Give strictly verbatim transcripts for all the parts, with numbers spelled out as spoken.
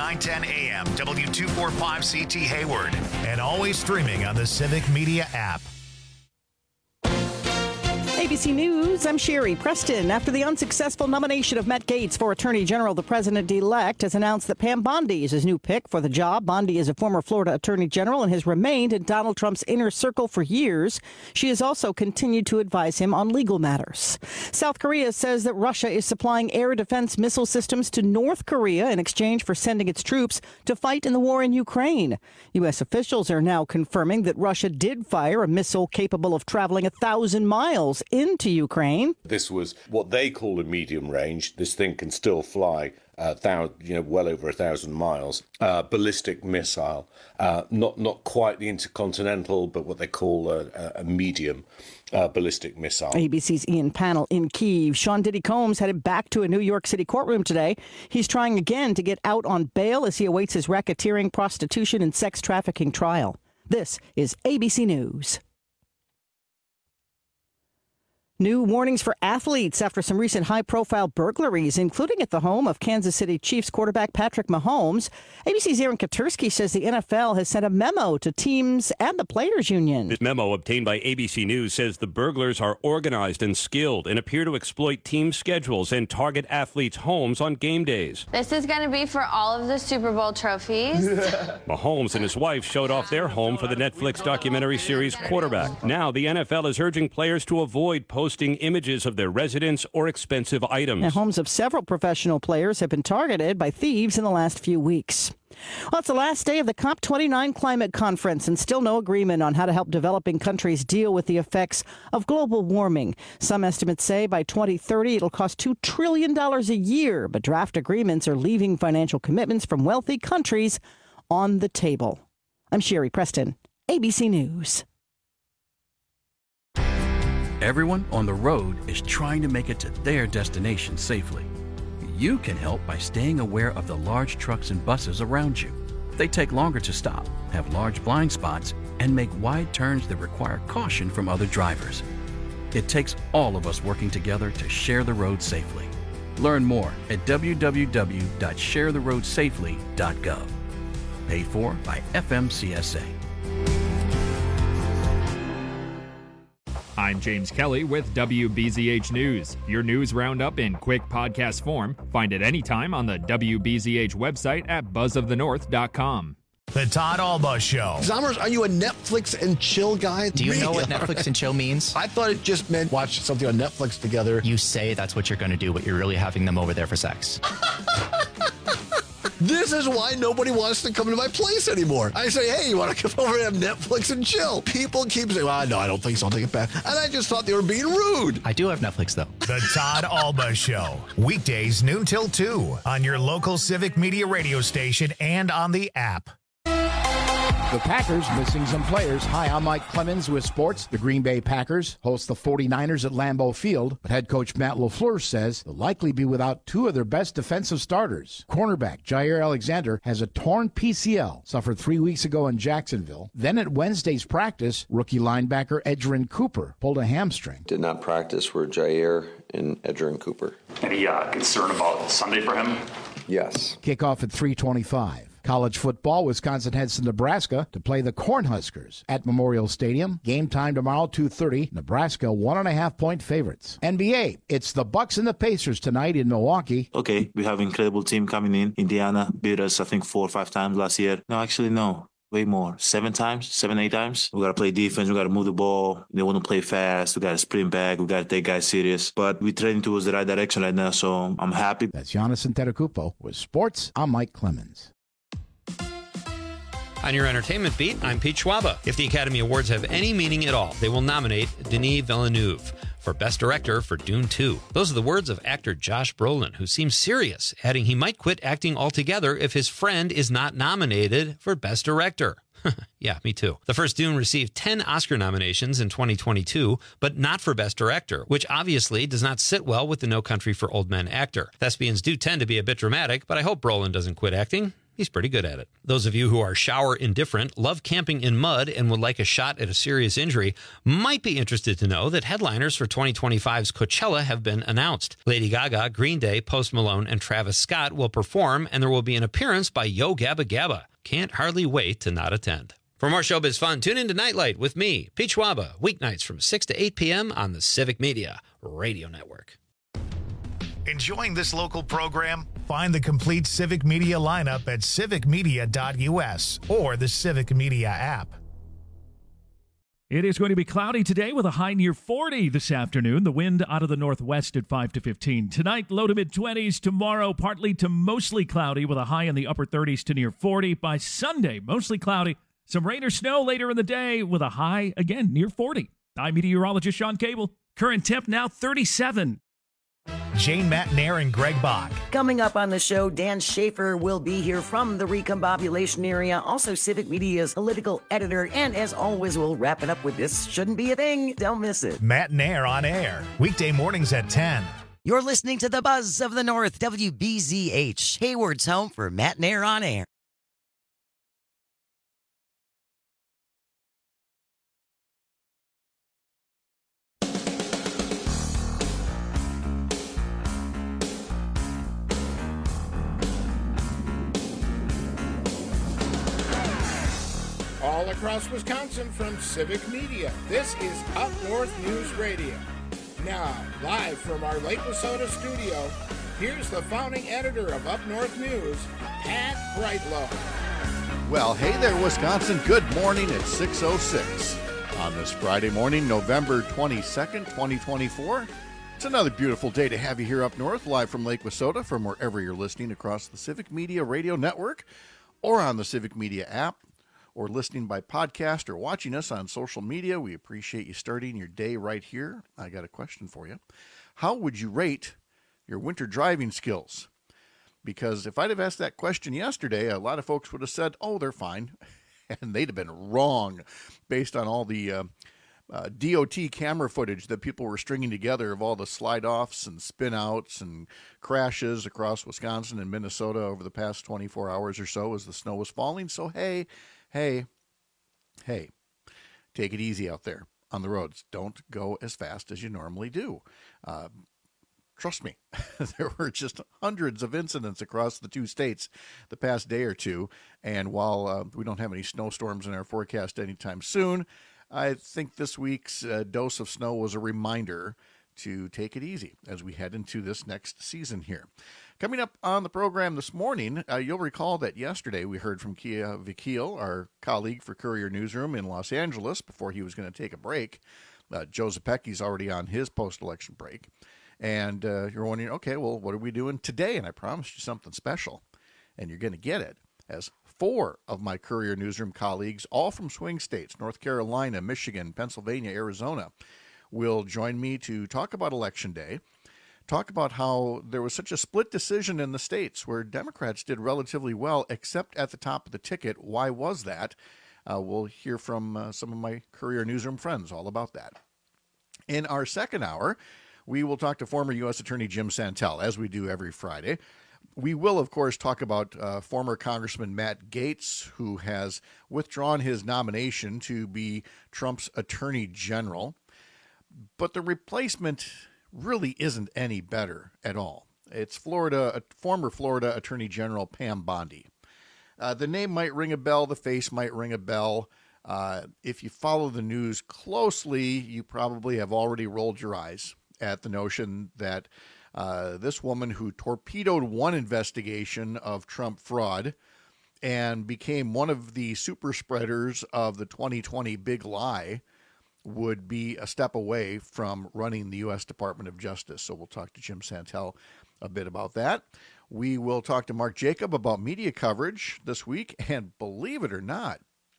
nine ten A M, W two forty-five C T Hayward, and always streaming on the Civic Media app. A B C News, I'm Sherry Preston. After the unsuccessful nomination of Matt Gaetz for Attorney General, the president-elect has announced that Pam Bondi is his new pick for the job. Bondi is a former Florida Attorney General and has remained in Donald Trump's inner circle for years. She has also continued to advise him on legal matters. South Korea says that Russia is supplying air defense missile systems to North Korea in exchange for sending its troops to fight in the war in Ukraine. U S officials are now confirming that Russia did fire a missile capable of traveling a thousand miles into Ukraine. This was what they call a medium range. This thing can still fly, uh, thou, you know, well over a thousand miles. Uh, ballistic missile, uh, not not quite the intercontinental, but what they call a, a medium uh, ballistic missile. A B C's Ian Pannell in Kyiv. Sean Diddy Combs headed back to a New York City courtroom today. He's trying again to get out on bail as he awaits his racketeering, prostitution, and sex trafficking trial. This is A B C News. New warnings for athletes after some recent high-profile burglaries, including at the home of Kansas City Chiefs quarterback Patrick Mahomes. A B C's Aaron Katursky says the N F L has sent a memo to teams and the Players Union. This memo obtained by A B C News says the burglars are organized and skilled and appear to exploit team schedules and target athletes' homes on game days. This is going to be for all of the Super Bowl trophies. Mahomes and his wife showed off their home for the Netflix documentary series Quarterback. Now the N F L is urging players to avoid posting images of their residence or expensive items. The homes of several professional players have been targeted by thieves in the last few weeks. Well, it's the last day of the COP twenty-nine climate conference and still no agreement on how to help developing countries deal with the effects of global warming. Some estimates say by twenty thirty it'll cost two trillion dollars a year, but draft agreements are leaving financial commitments from wealthy countries on the table. I'm Sherry Preston, A B C News. Everyone on the road is trying to make it to their destination safely. You can help by staying aware of the large trucks and buses around you. They take longer to stop, have large blind spots, and make wide turns that require caution from other drivers. It takes all of us working together to share the road safely. Learn more at w w w dot share the road safely dot gov. Paid for by F M C S A. I'm James Kelly with W B Z H News. Your news roundup in quick podcast form. Find it anytime on the W B Z H website at buzz of the north dot com. The Todd Alba Show. Zommers, are you a Netflix and chill guy? Do you know what Netflix and chill means? I thought it just meant watch something on Netflix together. You say that's what you're going to do, but you're really having them over there for sex. This is why nobody wants to come to my place anymore. I say, hey, you want to come over and have Netflix and chill? People keep saying, well, no, I don't think so. I'll take it back. And I just thought they were being rude. I do have Netflix, though. The Todd Alba Show. Weekdays noon till two on your local Civic Media radio station and on the app. The Packers missing some players. Hi, I'm Mike Clemens with sports. The Green Bay Packers host the forty-niners at Lambeau Field, but head coach Matt LaFleur says they'll likely be without two of their best defensive starters. Cornerback Jair Alexander has a torn P C L, suffered three weeks ago in Jacksonville. Then at Wednesday's practice, rookie linebacker Edgerrin Cooper pulled a hamstring. Did not practice were Jair and Edgerrin Cooper. Any uh, concern about Sunday for him? Yes. Kickoff at three twenty-five. College football, Wisconsin heads to Nebraska to play the Cornhuskers at Memorial Stadium. Game time tomorrow, two thirty. Nebraska, one and a half point favorites. N B A, it's the Bucks and the Pacers tonight in Milwaukee. Okay, we have an incredible team coming in. Indiana beat us, I think, four or five times last year. No, actually, no. Way more. Seven times, seven, eight times. We got to play defense. We got to move the ball. They want to play fast. We got to sprint back. We got to take guys serious. But we're trending towards the right direction right now, so I'm happy. That's Giannis Antetokounmpo with sports. I'm Mike Clemens. On your entertainment beat, I'm Pete Schwaba. If the Academy Awards have any meaning at all, they will nominate Denis Villeneuve for Best Director for Dune two. Those are the words of actor Josh Brolin, who seems serious, adding he might quit acting altogether if his friend is not nominated for Best Director. Yeah, me too. The first Dune received ten Oscar nominations in twenty twenty-two, but not for Best Director, which obviously does not sit well with the No Country for Old Men actor. Thespians do tend to be a bit dramatic, but I hope Brolin doesn't quit acting. He's pretty good at it. Those of you who are shower indifferent, love camping in mud, and would like a shot at a serious injury might be interested to know that headliners for twenty twenty-five's Coachella have been announced. Lady Gaga, Green Day, Post Malone, and Travis Scott will perform, and there will be an appearance by Yo Gabba Gabba. Can't hardly wait to not attend. For more showbiz fun, tune in to Nightlight with me, Pete Schwaba, weeknights from six to eight p.m. on the Civic Media Radio Network. Enjoying this local program? Find the complete Civic Media lineup at civic media dot u s or the Civic Media app. It is going to be cloudy today with a high near forty this afternoon. The wind out of the northwest at five to fifteen. Tonight, low to mid-twenties. Tomorrow, partly to mostly cloudy with a high in the upper thirties to near forty. By Sunday, mostly cloudy. Some rain or snow later in the day with a high, again, near forty. I'm meteorologist Sean Cable. Current temp now thirty-seven. Jane Matnair and Greg Bach. Coming up on the show, Dan Schaefer will be here from the recombobulation area, also Civic Media's political editor, and as always, we'll wrap it up with This Shouldn't Be a Thing. Don't miss it. Matnair on air, weekday mornings at ten. You're listening to the Buzz of the North, W B Z H, Hayward's home for Matnair on air. All across Wisconsin from Civic Media, this is Up North News Radio. Now, live from our Lake Wissota studio, here's the founding editor of Up North News, Pat Brightlow. Well, hey there, Wisconsin. Good morning at six oh six on this Friday morning, November twenty-second, twenty twenty-four. It's another beautiful day to have you here up north, live from Lake Wissota, from wherever you're listening across the Civic Media Radio Network or on the Civic Media app, or listening by podcast or watching us on social media. We appreciate you starting your day right here. I got a question for you. How would you rate your winter driving skills? Because if I'd have asked that question yesterday, a lot of folks would have said, oh, they're fine. And they'd have been wrong based on all the uh, uh, D O T camera footage that people were stringing together of all the slide-offs and spin-outs and crashes across Wisconsin and Minnesota over the past twenty-four hours or so as the snow was falling. So, hey, Hey, hey, take it easy out there on the roads. Don't go as fast as you normally do. Uh, trust me, there were just hundreds of incidents across the two states the past day or two. And while uh, we don't have any snowstorms in our forecast anytime soon, I think this week's uh, dose of snow was a reminder to take it easy as we head into this next season here. Coming up on the program this morning, uh, you'll recall that yesterday we heard from Kia Vakil, our colleague for Courier Newsroom in Los Angeles, before he was going to take a break. Uh, Joe Zepecki's already on his post-election break. And uh, you're wondering, okay, well, what are we doing today? And I promised you something special, and you're going to get it, as four of my Courier Newsroom colleagues, all from swing states, North Carolina, Michigan, Pennsylvania, Arizona, will join me to talk about Election Day, talk about how there was such a split decision in the states where Democrats did relatively well, except at the top of the ticket. Why was that? Uh, we'll hear from uh, some of my Courier Newsroom friends all about that. In our second hour, we will talk to former U S Attorney Jim Santel, as we do every Friday. We will, of course, talk about uh, former Congressman Matt Gaetz, who has withdrawn his nomination to be Trump's Attorney General. But the replacement really isn't any better at all. It's Florida, former Florida Attorney General Pam Bondi. Uh, the name might ring a bell. The face might ring a bell. Uh, if you follow the news closely, you probably have already rolled your eyes at the notion that uh, this woman who torpedoed one investigation of Trump fraud and became one of the super spreaders of the twenty twenty big lie would be a step away from running the U S Department of Justice. So we'll talk to Jim Santel a bit about that. We will talk to Mark Jacob about media coverage this week. And believe it or not,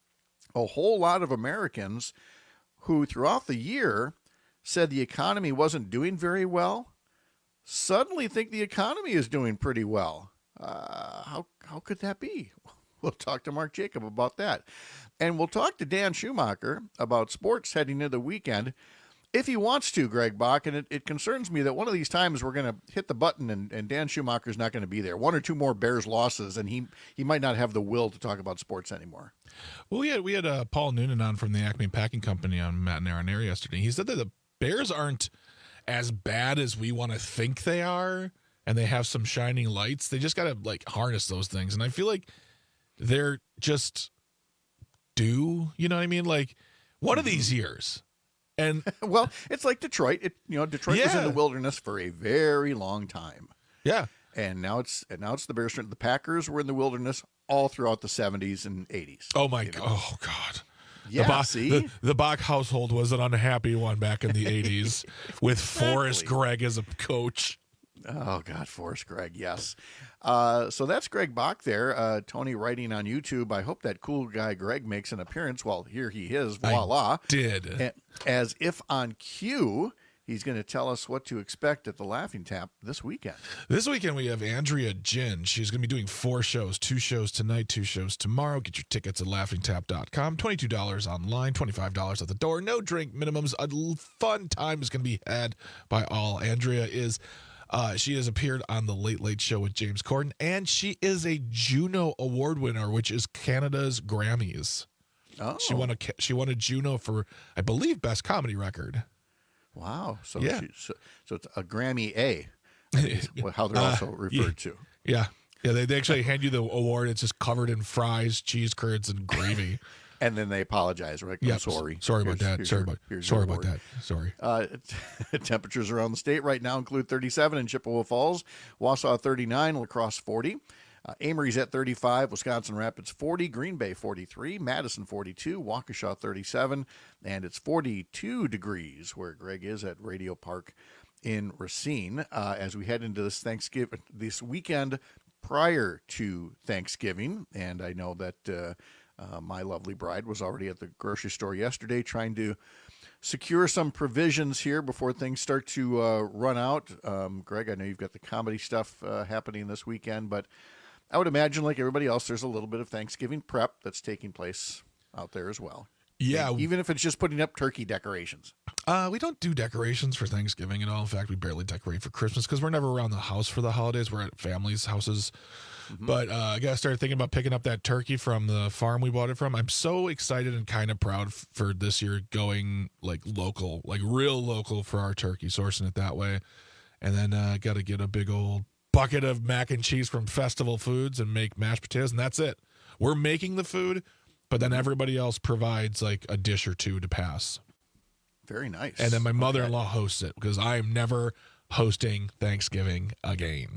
a whole lot of Americans who throughout the year said the economy wasn't doing very well suddenly think the economy is doing pretty well. Uh, how, how could that be? We'll talk to Mark Jacob about that. And we'll talk to Dan Schumacher about sports heading into the weekend. if he wants to, Greg Bach, and it, it concerns me that one of these times we're going to hit the button and, and Dan Schumacher's not going to be there. One or two more Bears losses, and he he might not have the will to talk about sports anymore. Well, we had we had uh, Paul Noonan on from the Acme Packing Company on Matt and Aaron Air yesterday. He said that the Bears aren't as bad as we want to think they are, and they have some shining lights. They just got to like harness those things, and I feel like they're just due. You know what I mean? Like one of these years. And well, it's like Detroit. It you know Detroit yeah. was in the wilderness for a very long time. Yeah, and now it's and now it's the Bears. The Packers were in the wilderness all throughout the seventies and eighties. Oh my god! Oh god! Yeah, the Bach, see, the, the Bach household was an unhappy one back in the eighties with exactly. Forrest Gregg as a coach. Oh God, Forrest Gregg, yes. Uh, so that's Greg Bach there. Uh, Tony writing on YouTube. I hope that cool guy Greg makes an appearance. Well, here he is. Voila! I did A- as if on cue. He's going to tell us what to expect at the Laughing Tap this weekend. This weekend we have Andrea Jin. She's going to be doing four shows, two shows tonight, two shows tomorrow. Get your tickets at laughing tap dot com. twenty-two dollars online, twenty-five dollars at the door. No drink minimums. A fun time is going to be had by all. Andrea is, uh, she has appeared on The Late Late Show with James Corden, and she is a Juno Award winner, which is Canada's Grammys. Oh. She won a she won a Juno for, I believe, Best Comedy Record. Wow. So, yeah. she, so so it's a Grammy A, is how they're also uh, referred yeah. to. Yeah. Yeah, they, they actually hand you the award. It's just covered in fries, cheese curds, and gravy. And then they apologize, right? Yeah, I'm sorry. Sorry about here's, that. here's Sorry your, about sorry about award. that. Sorry. Uh, temperatures around the state right now include thirty-seven in Chippewa Falls, Wausau thirty-nine, La Crosse forty. Uh, Amory's at thirty-five, Wisconsin Rapids forty, Green Bay forty-three, Madison forty-two, Waukesha thirty-seven, and it's forty-two degrees where Greg is at Radio Park in Racine. Uh, as we head into this Thanksgiving, this weekend prior to Thanksgiving, and I know that uh, uh, my lovely bride was already at the grocery store yesterday trying to secure some provisions here before things start to uh, run out. Um, Greg, I know you've got the comedy stuff uh, happening this weekend, but I would imagine, like everybody else, there's a little bit of Thanksgiving prep that's taking place out there as well. Yeah. Even if it's just putting up turkey decorations. Uh, we don't do decorations for Thanksgiving at all. In fact, we barely decorate for Christmas because we're never around the house for the holidays. We're at families' houses. Mm-hmm. But uh, I got to start thinking about picking up that turkey from the farm we bought it from. I'm so excited and kind of proud f- for this year going like local, like real local for our turkey, sourcing it that way. And then uh, got to get a big old bucket of mac and cheese from Festival Foods and make mashed potatoes, and that's it. We're making the food, but then everybody else provides like a dish or two to pass. Very nice. And then my mother-in-law okay. hosts it because I am never hosting Thanksgiving again.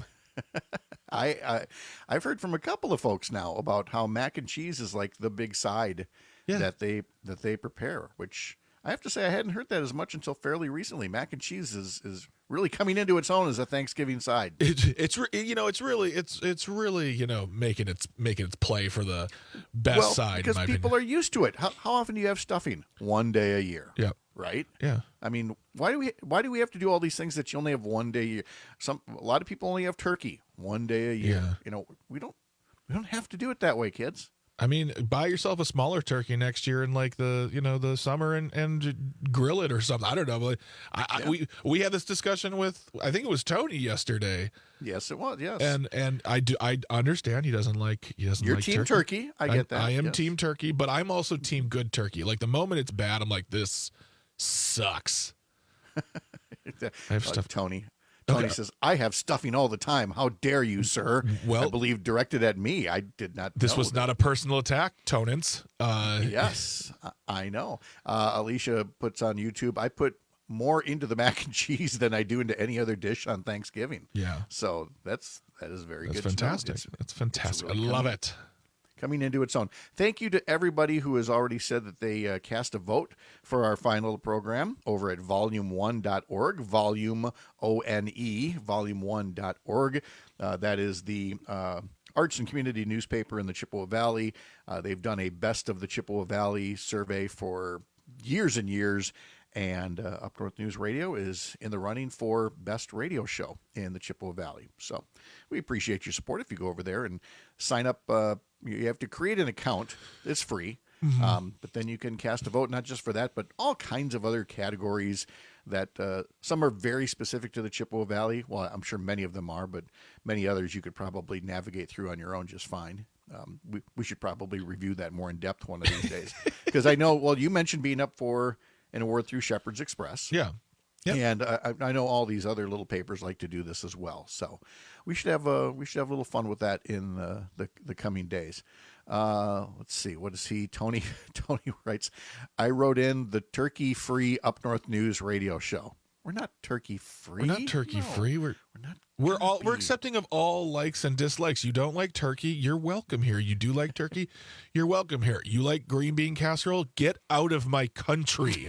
I, I I've heard from a couple of folks now about how mac and cheese is like the big side yeah. that they that they prepare, which I have to say I hadn't heard that as much until fairly recently. Mac and cheese is is really coming into its own as a Thanksgiving side. It, it's you know it's really it's it's really you know making its making its play for the best well, side because in my people opinion. are used to it. How how often do you have stuffing? One day a year. Yeah. Right. Yeah. I mean, why do we why do we have to do all these things that you only have one day a year? Some a lot of people only have turkey one day a year. Yeah. You know, we don't we don't have to do it that way, kids. I mean, buy yourself a smaller turkey next year in like the you know the summer and, and grill it or something. I don't know. But I, yeah. I, we we had this discussion with I think it was Tony yesterday. Yes, it was. Yes, and and I do I understand he doesn't like he doesn't You're like team turkey. turkey. I get that. I, I am yes. team turkey, but I'm also team good turkey. Like the moment it's bad, I'm like this sucks. I have uh, stuff. Tony. Tony okay. says, I have stuffing all the time. How dare you, sir? Well, I believe directed at me. I did not This know was that. not a personal attack, Tonins. Uh, yes, I know. Uh, Alicia puts on YouTube, I put more into the mac and cheese than I do into any other dish on Thanksgiving. Yeah. So that's that is very that's good. Fantastic. To know. That's fantastic. Really I love coming, it. Coming into its own. Thank you to everybody who has already said that they uh, cast a vote for our final program over at volume one dot org. Volume, O N E, volume one dot org. Uh, that is the uh, arts and community newspaper in the Chippewa Valley. Uh, they've done a Best of the Chippewa Valley survey for years and years. And uh, Up North News Radio is in the running for best radio show in the Chippewa Valley. So we appreciate your support if you go over there and sign up. Uh, you have to create an account. It's free. Mm-hmm. Um, but then you can cast a vote, not just for that, but all kinds of other categories that uh, some are very specific to the Chippewa Valley. Well, I'm sure many of them are, but many others you could probably navigate through on your own just fine. Um, we, we should probably review that more in depth one of these days. Because I know, well, you mentioned being up for an award through Shepherd's Express. Yeah. Yep. And I, I know all these other little papers like to do this as well. So we should have a, we should have a little fun with that in uh, the, the coming days. Uh, let's see. What is he? Tony, Tony writes, I wrote in the turkey-free Up North News radio show. We're not turkey-free. We're not turkey-free. No, we're, we're not. We're all we're accepting of all likes and dislikes. You don't like turkey, you're welcome here. You do like turkey, you're welcome here. You like green bean casserole? Get out of my country.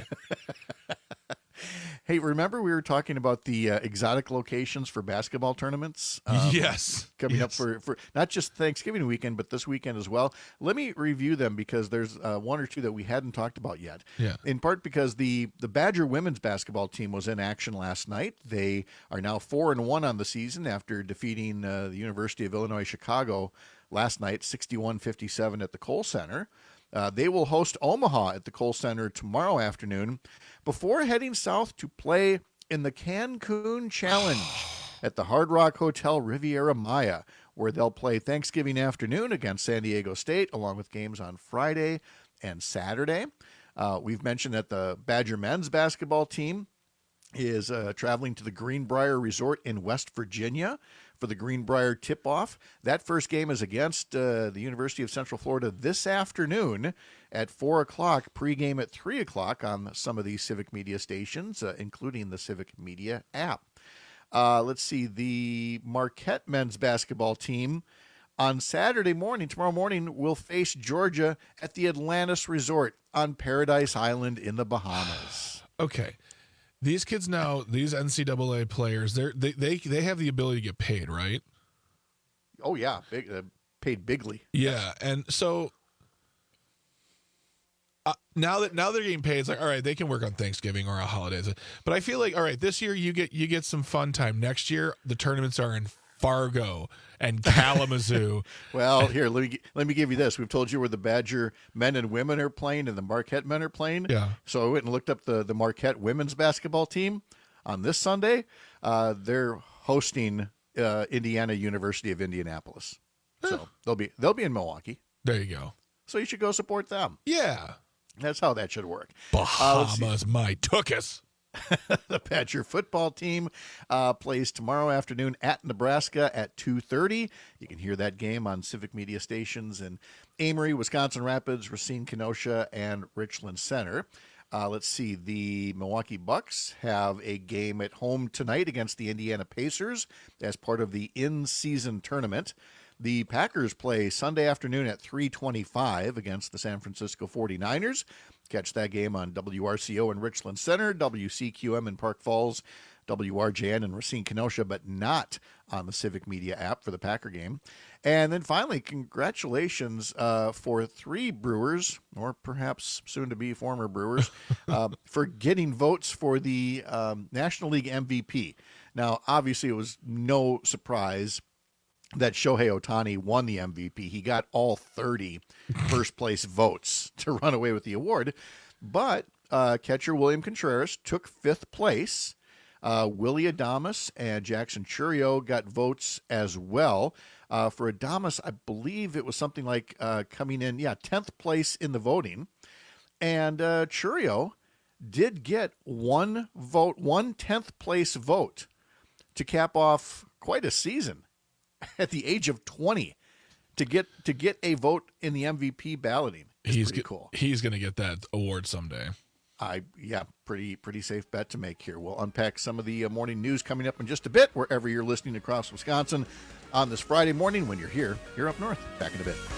Hey, remember we were talking about the uh, exotic locations for basketball tournaments? Um, yes. Coming yes. up for, for not just Thanksgiving weekend, but this weekend as well. Let me review them because there's uh, one or two that we hadn't talked about yet. Yeah. In part because the, the Badger women's basketball team was in action last night. They are now four and one on the season after defeating uh, the University of Illinois Chicago last night, sixty-one fifty-seven at the Kohl Center. Uh, they will host Omaha at the Kohl Center tomorrow afternoon before heading south to play in the Cancun Challenge at the Hard Rock Hotel Riviera Maya, where they'll play Thanksgiving afternoon against San Diego State, along with games on Friday and Saturday. Uh, we've mentioned that the Badger men's basketball team is uh, traveling to the Greenbrier Resort in West Virginia for the Greenbrier tip-off. That first game is against uh, the University of Central Florida this afternoon at four o'clock, pregame at three o'clock on some of these Civic Media stations, uh, including the Civic Media app. Uh, let's see, the Marquette men's basketball team on Saturday morning, tomorrow morning, will face Georgia at the Atlantis Resort on Paradise Island in the Bahamas. Okay. These kids now, these N C double A players, they're, they they they have the ability to get paid, right? Oh yeah, big, uh, paid bigly. Yeah, and so uh, now that now they're getting paid, it's like, all right, they can work on Thanksgiving or a holidays. But I feel like, all right, this year you get you get some fun time. Next year the tournaments are in Fargo and Kalamazoo. Well, here, let me let me give you this. We've told you where the Badger men and women are playing and the Marquette men are playing. Yeah. So I went and looked up the, the Marquette women's basketball team on this Sunday. Uh, they're hosting uh, Indiana University of Indianapolis. So they'll be they'll be in Milwaukee. There you go. So you should go support them. Yeah. That's how that should work. Bahamas, uh, my tookus. The Badger football team uh, plays tomorrow afternoon at Nebraska at two thirty. You can hear that game on Civic Media stations in Amory, Wisconsin Rapids, Racine, Kenosha, and Richland Center. Uh, let's see. The Milwaukee Bucks have a game at home tonight against the Indiana Pacers as part of the in-season tournament. The Packers play Sunday afternoon at three twenty-five against the San Francisco forty-niners. Catch that game on W R C O in Richland Center, W C Q M in Park Falls, W R J N in Racine, Kenosha, but not on the Civic Media app for the Packer game. And then finally, congratulations uh, for three Brewers, or perhaps soon-to-be former Brewers, uh, for getting votes for the um, National League M V P. Now, obviously, it was no surprise that Shohei Ohtani won the M V P. He got all thirty first-place votes to run away with the award. But uh, catcher William Contreras took fifth place. Uh, Willie Adames and Jackson Chourio got votes as well. Uh, for Adames, I believe it was something like uh, coming in, yeah, tenth place in the voting. And uh, Chourio did get one vote, one tenth place vote to cap off quite a season at the age of twenty to get to get a vote in the M V P balloting. He's pretty get, cool. He's going to get that award someday. I yeah, pretty pretty safe bet to make here. We'll unpack some of the uh, morning news coming up in just a bit, wherever you're listening across Wisconsin on this Friday morning when you're here, here up north. Back in a bit.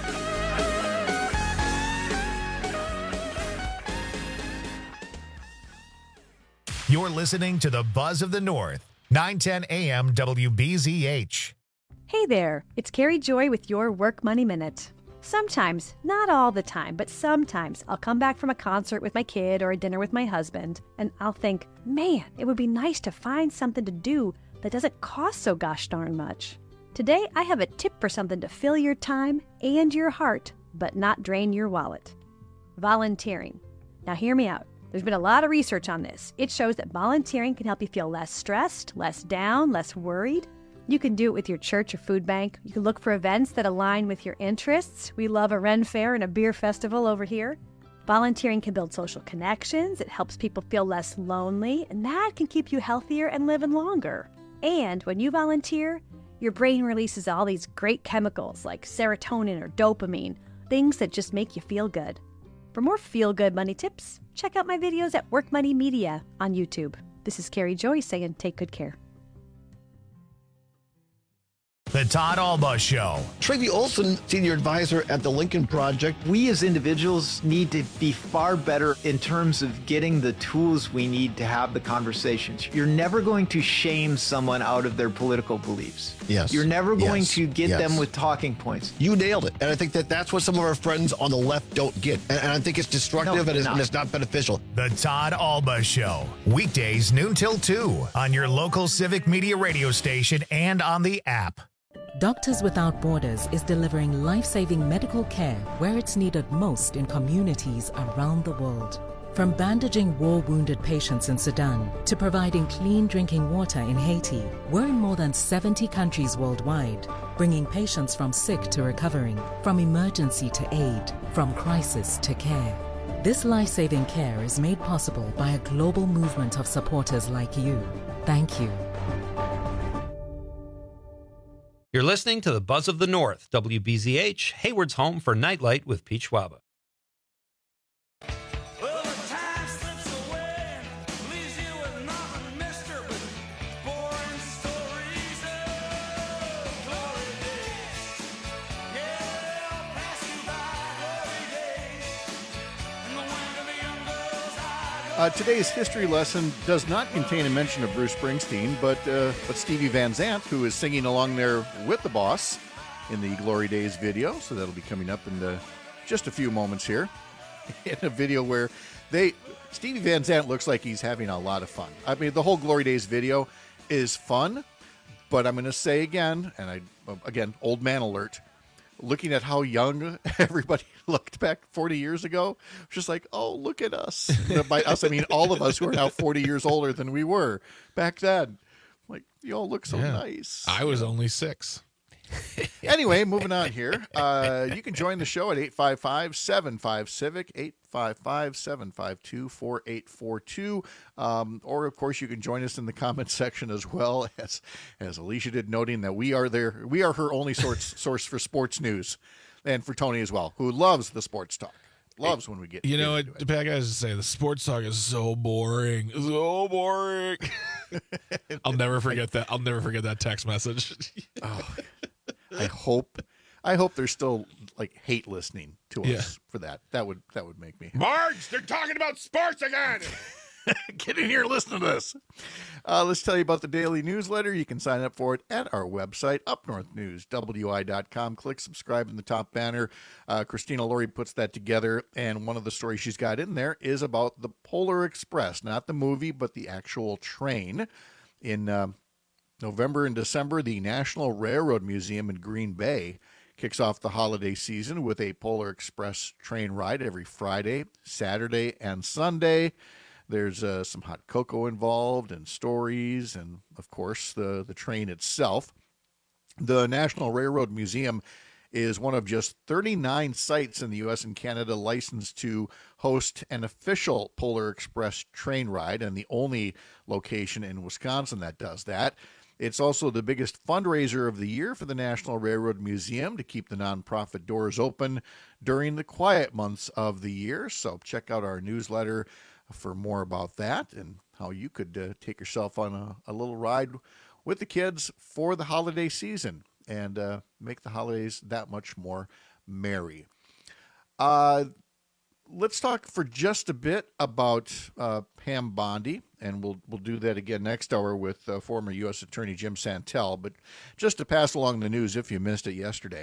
You're listening to the Buzz of the North, nine ten A M W B Z H. Hey there, it's Carrie Joy with your Work Money Minute. Sometimes, not all the time, but sometimes I'll come back from a concert with my kid or a dinner with my husband, and I'll think, man, it would be nice to find something to do that doesn't cost so gosh darn much. Today, I have a tip for something to fill your time and your heart, but not drain your wallet. volunteering. Now hear me out. There's been a lot of research on this. It shows that volunteering can help you feel less stressed, less down, less worried. You can do it with your church or food bank. You can look for events that align with your interests. We love a Ren Fair and a beer festival over here. Volunteering can build social connections. It helps people feel less lonely, and that can keep you healthier and living longer. And when you volunteer, your brain releases all these great chemicals like serotonin or dopamine, things that just make you feel good. For more feel-good money tips, check out my videos at Work Money Media on YouTube. This is Carrie Joy saying take good care. The Todd Alba Show. Tracy Olson, senior advisor at the Lincoln Project. We as individuals need to be far better in terms of getting the tools we need to have the conversations. You're never going to shame someone out of their political beliefs. Yes. You're never going yes. to get yes. them with talking points. You nailed it. And I think that that's what some of our friends on the left don't get. And, and I think it's destructive No, and, it's, not. and it's not beneficial. The Todd Alba Show. Weekdays noon till two on your local Civic Media radio station and on the app. Doctors Without Borders is delivering life-saving medical care where it's needed most in communities around the world. From bandaging war-wounded patients in Sudan to providing clean drinking water in Haiti, we're in more than seventy countries worldwide, bringing patients from sick to recovering, from emergency to aid, from crisis to care. This life-saving care is made possible by a global movement of supporters like you. Thank you. You're listening to the Buzz of the North, W B Z H, Hayward's home for Nightlight with Pete Schwaba. Uh, today's history lesson does not contain a mention of Bruce Springsteen, but uh, but Stevie Van Zandt, who is singing along there with the boss in the Glory Days video. So that'll be coming up in the, just a few moments here in a video where they Stevie Van Zandt looks like he's having a lot of fun. I mean, the whole Glory Days video is fun, but I'm going to say again, and I again, old man alert. Looking at how young everybody looked back forty years ago, just like, oh, look at us. By us, I mean all of us who are now forty years older than we were back then. Like, you all look so yeah. nice. I was only six. Anyway, moving on here. Uh, you can join the show at eight five five, seven five, Civic, eight five five, seven five two, four eight four two. Um, or, of course, you can join us in the comments section as well, as as Alicia did, noting that we are there. We are her only source source for sports news, and for Tony as well, who loves the sports talk. Loves when we get. You know what? The bad guys say the sports talk is so boring, so boring. I'll never forget that. I'll never forget that text message. Oh, I hope, I hope there's still like hate listening to us Yeah. for that. That would that would make me. Marge, they're talking about sports again. Get in here and listen to this. Uh, let's tell you about the daily newsletter. You can sign up for it at our website, up north news w i dot com. Click subscribe in the top banner. Uh, Christina Laurie puts that together, and one of the stories she's got in there is about the Polar Express, not the movie, but the actual train. In uh, November and December, the National Railroad Museum in Green Bay kicks off the holiday season with a Polar Express train ride every Friday, Saturday, and Sunday. There's uh, some hot cocoa involved and stories and, of course, the, the train itself. The National Railroad Museum is one of just thirty-nine sites in the U S and Canada licensed to host an official Polar Express train ride, and the only location in Wisconsin that does that. It's also the biggest fundraiser of the year for the National Railroad Museum to keep the nonprofit doors open during the quiet months of the year. So check out our newsletter for more about that and how you could uh, take yourself on a, a little ride with the kids for the holiday season and uh, make the holidays that much more merry. Uh, let's talk for just a bit about uh, Pam Bondi, and we'll we'll do that again next hour with uh, former U S Attorney Jim Santel. But just to pass along the news, if you missed it yesterday,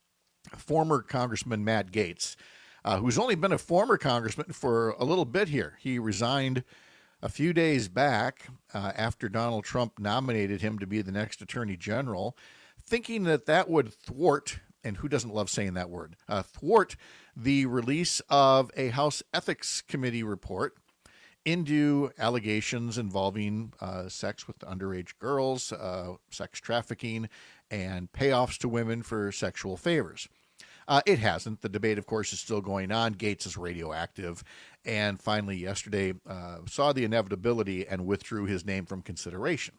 former Congressman Matt Gaetz, Uh, who's only been a former congressman for a little bit here. He resigned a few days back uh, after Donald Trump nominated him to be the next attorney general, thinking that that would thwart and who doesn't love saying that word, uh, thwart the release of a House Ethics Committee report into allegations involving uh, sex with underage girls, uh, sex trafficking, and payoffs to women for sexual favors. Uh, it hasn't. The debate, of course, is still going on. Gates is radioactive, and finally yesterday uh, saw the inevitability and withdrew his name from consideration.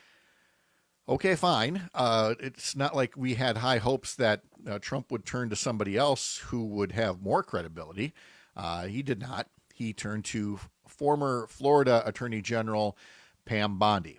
Okay, fine. Uh, it's not like we had high hopes that uh, Trump would turn to somebody else who would have more credibility. Uh, he did not. He turned to former Florida Attorney General Pam Bondi.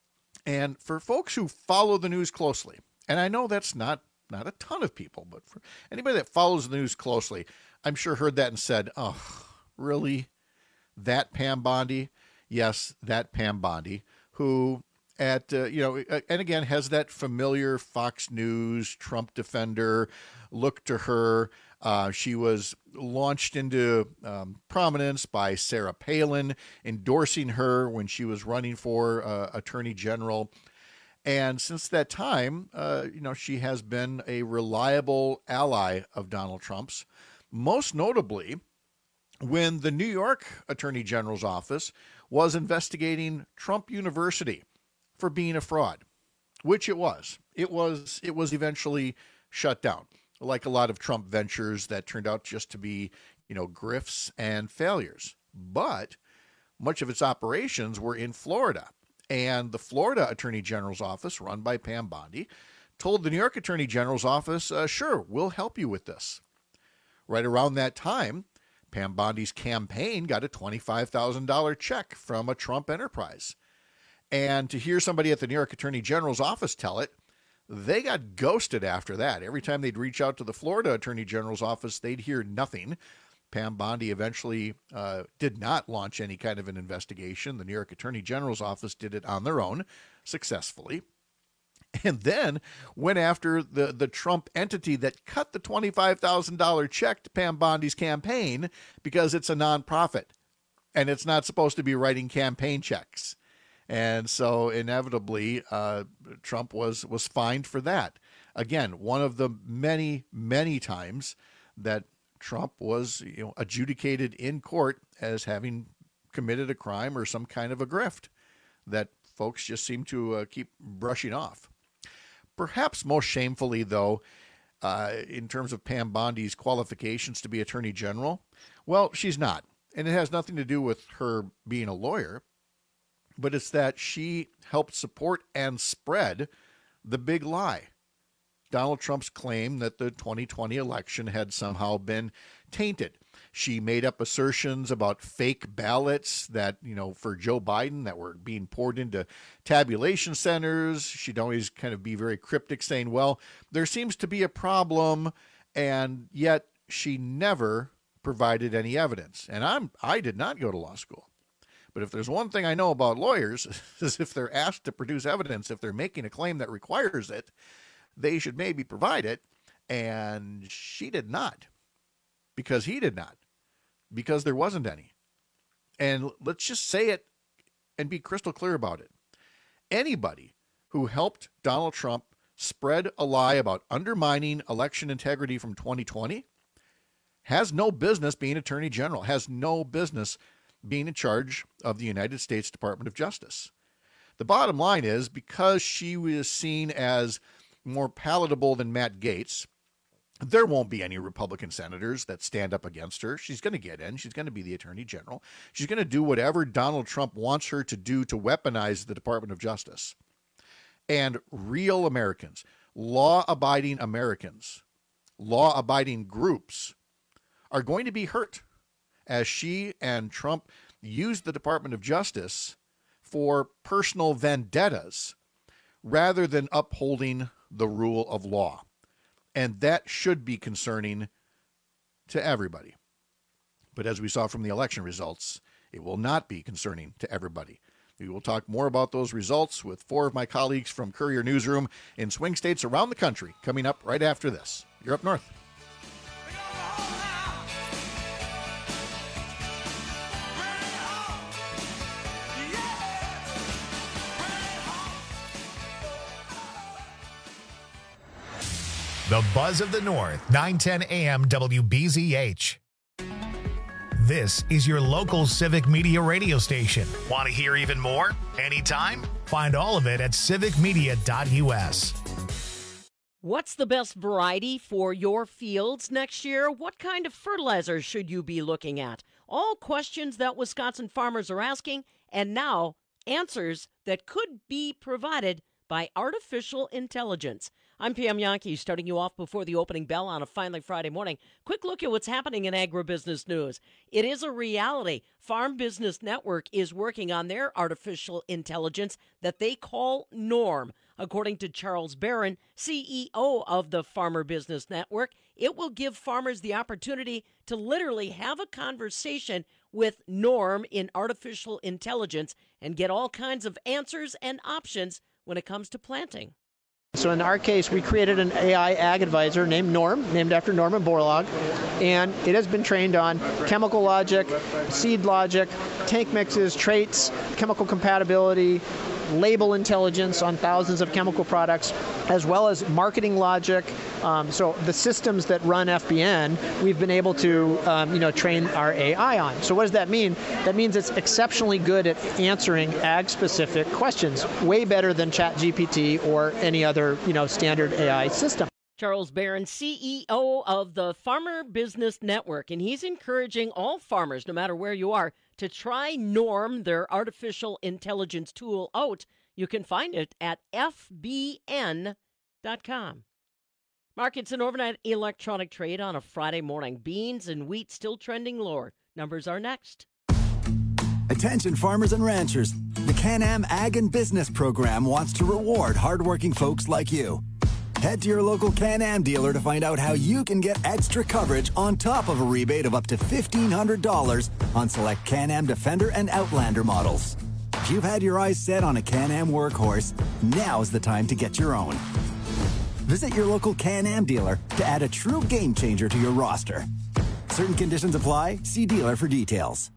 And for folks who follow the news closely, and I know that's not, not a ton of people, but for anybody that follows the news closely, I'm sure heard that and said, oh, really? That Pam Bondi? Yes, that Pam Bondi, who... At uh, you know, and again, has that familiar Fox News Trump defender look to her. Uh, she was launched into um, prominence by Sarah Palin, endorsing her when she was running for uh, Attorney General. And since that time, uh, you know, she has been a reliable ally of Donald Trump's, most notably when the New York Attorney General's office was investigating Trump University for being a fraud, which it was. It was it was eventually shut down, like a lot of Trump ventures that turned out just to be, you know, grifts and failures. But much of its operations were in Florida. And the Florida Attorney General's office, run by Pam Bondi, told the New York Attorney General's office, uh, sure, we'll help you with this. Right around that time, Pam Bondi's campaign got a twenty-five thousand dollars check from a Trump enterprise. And to hear somebody at the New York Attorney General's office tell it, they got ghosted after that. Every time they'd reach out to the Florida Attorney General's office, they'd hear nothing. Pam Bondi eventually uh, did not launch any kind of an investigation. The New York Attorney General's office did it on their own, successfully. And then went after the, the Trump entity that cut the twenty-five thousand dollars check to Pam Bondi's campaign because it's a nonprofit and it's not supposed to be writing campaign checks. And so inevitably, uh, Trump was, was fined for that. Again, one of the many, many times that Trump was, you know, adjudicated in court as having committed a crime or some kind of a grift that folks just seem to uh, keep brushing off. Perhaps most shamefully, though, uh, in terms of Pam Bondi's qualifications to be Attorney General, well, she's not. And it has nothing to do with her being a lawyer, but it's that she helped support and spread the big lie. Donald Trump's claim that the twenty twenty election had somehow been tainted. She made up assertions about fake ballots that, you know, for Joe Biden that were being poured into tabulation centers. She'd always kind of be very cryptic, saying, well, there seems to be a problem, and yet she never provided any evidence. And I'm I did not go to law school. But if there's one thing I know about lawyers, is if they're asked to produce evidence, if they're making a claim that requires it, they should maybe provide it. And she did not, because he did not, because there wasn't any. And let's just say it and be crystal clear about it. Anybody who helped Donald Trump spread a lie about undermining election integrity from twenty twenty has no business being Attorney General, has no business being in charge of the United States Department of Justice. The bottom line is, because she was seen as more palatable than Matt Gaetz, there won't be any Republican senators that stand up against her. She's going to get in. She's going to be the Attorney General. She's going to do whatever Donald Trump wants her to do to weaponize the Department of Justice. And real Americans, law-abiding Americans, law-abiding groups are going to be hurt as she and Trump used the Department of Justice for personal vendettas rather than upholding the rule of law. And that should be concerning to everybody. But as we saw from the election results, it will not be concerning to everybody. We will talk more about those results with four of my colleagues from Courier Newsroom in swing states around the country coming up right after this. You're up north. The Buzz of the North, nine ten A M W B Z H. This is your local Civic Media radio station. Want to hear even more? Anytime? Find all of it at civic media dot U S. What's the best variety for your fields next year? What kind of fertilizer should you be looking at? All questions that Wisconsin farmers are asking, and now answers that could be provided by artificial intelligence. I'm Pam Yankee, starting you off before the opening bell on a finally Friday morning. Quick look at what's happening in agribusiness news. It is a reality. Farm Business Network is working on their artificial intelligence that they call NORM. According to Charles Barron, C E O of the Farmer Business Network, it will give farmers the opportunity to literally have a conversation with NORM in artificial intelligence and get all kinds of answers and options when it comes to planting. So in our case, we created an A I ag advisor named Norm, named after Norman Borlaug, and it has been trained on chemical logic, seed logic, tank mixes, traits, chemical compatibility, label intelligence on thousands of chemical products, as well as marketing logic. Um, so the systems that run F B N, we've been able to um, you know, train our A I on. So what does that mean? That means it's exceptionally good at answering ag-specific questions, way better than ChatGPT or any other you know, standard A I system. Charles Barron, C E O of the Farmer Business Network, and he's encouraging all farmers, no matter where you are, to try NORM, their artificial intelligence tool, out. You can find it at F B N dot com. Markets and overnight electronic trade on a Friday morning. Beans and wheat still trending lower. Numbers are next. Attention farmers and ranchers. The Can-Am Ag and Business Program wants to reward hardworking folks like you. Head to your local Can-Am dealer to find out how you can get extra coverage on top of a rebate of up to fifteen hundred dollars on select Can-Am Defender and Outlander models. If you've had your eyes set on a Can-Am workhorse, now's the time to get your own. Visit your local Can-Am dealer to add a true game changer to your roster. Certain conditions apply. See dealer for details.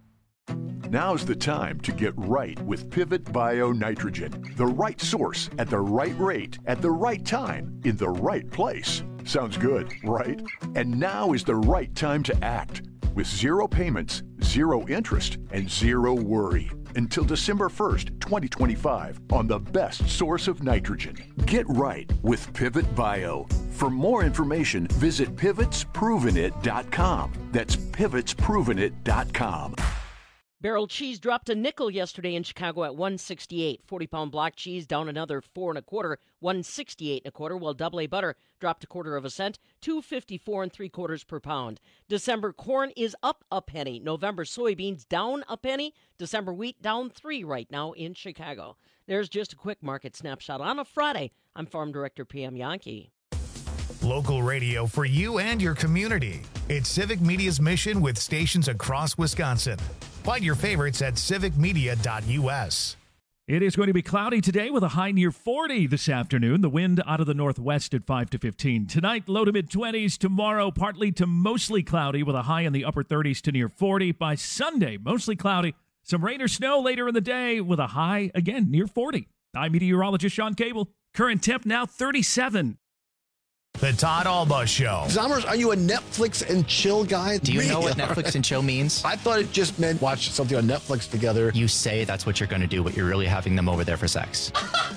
Now's the time to get right with Pivot Bio Nitrogen. The right source at the right rate at the right time in the right place. Sounds good, right? And now is the right time to act. With zero payments, zero interest, and zero worry. Until December first, twenty twenty-five, on the best source of nitrogen. Get right with Pivot Bio. For more information, visit pivots proven it dot com. That's pivots proven it dot com. Barrel cheese dropped a nickel yesterday in Chicago at one sixty-eight. forty-pound block cheese down another four and a quarter, one sixty-eight and a quarter, while double A butter dropped a quarter of a cent, two fifty-four and three quarters per pound. December corn is up a penny. November soybeans down a penny. December wheat down three right now in Chicago. There's just a quick market snapshot on a Friday. I'm Farm Director Pam Yankee. Local radio for you and your community. It's Civic Media's mission with stations across Wisconsin. Find your favorites at civic media dot U S. It is going to be cloudy today with a high near forty this afternoon. The wind out of the northwest at five to fifteen. Tonight, low to mid-twenties. Tomorrow, partly to mostly cloudy with a high in the upper thirties to near forty. By Sunday, mostly cloudy. Some rain or snow later in the day with a high, again, near forty. I'm meteorologist Sean Cable. Current temp now thirty-seven. The Todd Alba Show. Zommers, are you a Netflix and chill guy? Do you Me? know what Netflix and chill means? I thought it just meant watch something on Netflix together. You say that's what you're going to do, but you're really having them over there for sex.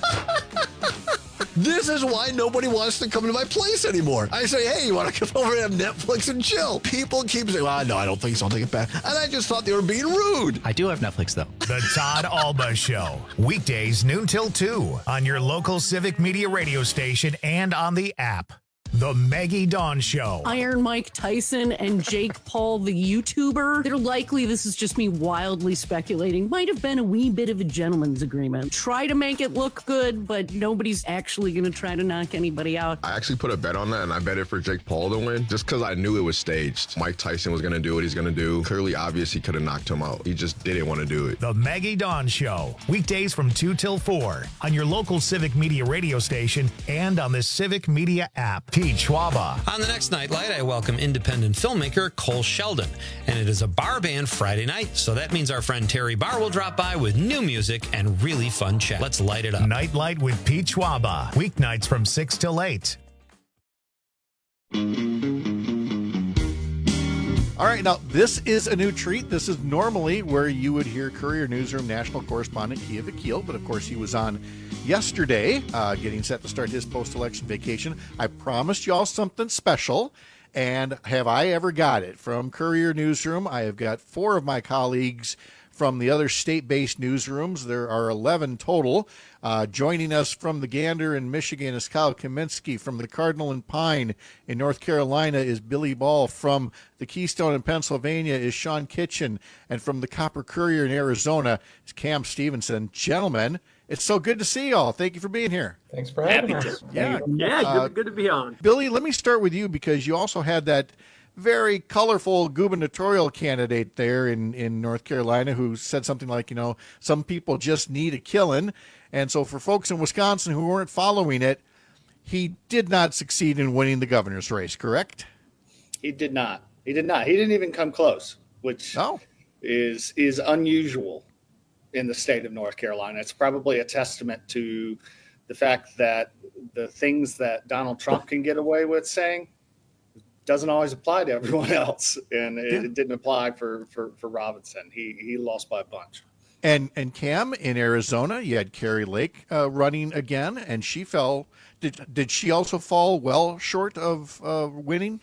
This is why nobody wants to come to my place anymore. I say, hey, you want to come over and have Netflix and chill? People keep saying, well, no, I don't think so. I'll take it back. And I just thought they were being rude. I do have Netflix, though. The Todd Alba Show. Weekdays, noon till two on your local Civic Media radio station and on the app. The Maggie Dawn Show. Iron Mike Tyson and Jake Paul, the YouTuber. They're likely, this is just me wildly speculating, might have been a wee bit of a gentleman's agreement. Try to make it look good, but nobody's actually going to try to knock anybody out. I actually put a bet on that, and I bet it for Jake Paul to win, just because I knew it was staged. Mike Tyson was going to do what he's going to do. Clearly obvious he could have knocked him out. He just didn't want to do it. The Maggie Dawn Show. Weekdays from two till four on your local Civic Media radio station and on the Civic Media app. Pete Schwaba. On the next Nightlight, I welcome independent filmmaker Cole Sheldon. And it is a bar band Friday night, so that means our friend Terry Barr will drop by with new music and really fun chat. Let's light it up. Nightlight with Pete Schwaba. Weeknights from six till eight. All right, now this is a new treat. This is normally where you would hear Courier Newsroom national correspondent Kia Vakil, but of course he was on yesterday, uh, getting set to start his post-election vacation. I promised y'all something special, and have I ever got it? From Courier Newsroom, I have got four of my colleagues from the other state-based newsrooms. There are eleven total. Uh, joining us from the Gander in Michigan is Kyle Kaminsky. From the Cardinal and Pine in North Carolina is Billy Ball. From the Keystone in Pennsylvania is Sean Kitchen. And from the Copper Courier in Arizona is Cam Stevenson. Gentlemen, it's so good to see y'all. Thank you for being here. Thanks for having us. Yeah, yeah uh, good, good to be on. Billy, let me start with you because you also had that very colorful gubernatorial candidate there in, in North Carolina who said something like, you know, some people just need a killing. And so for folks in Wisconsin who weren't following it, he did not succeed in winning the governor's race, correct? He did not. He did not. He didn't even come close, which oh. is is unusual in the state of North Carolina. It's probably a testament to the fact that the things that Donald Trump can get away with saying doesn't always apply to everyone else. And it, yeah. it didn't apply for, for, for Robinson. He he lost by a bunch. And and Cam, in Arizona, you had Carrie Lake uh, running again, and she fell. Did did she also fall well short of uh, winning?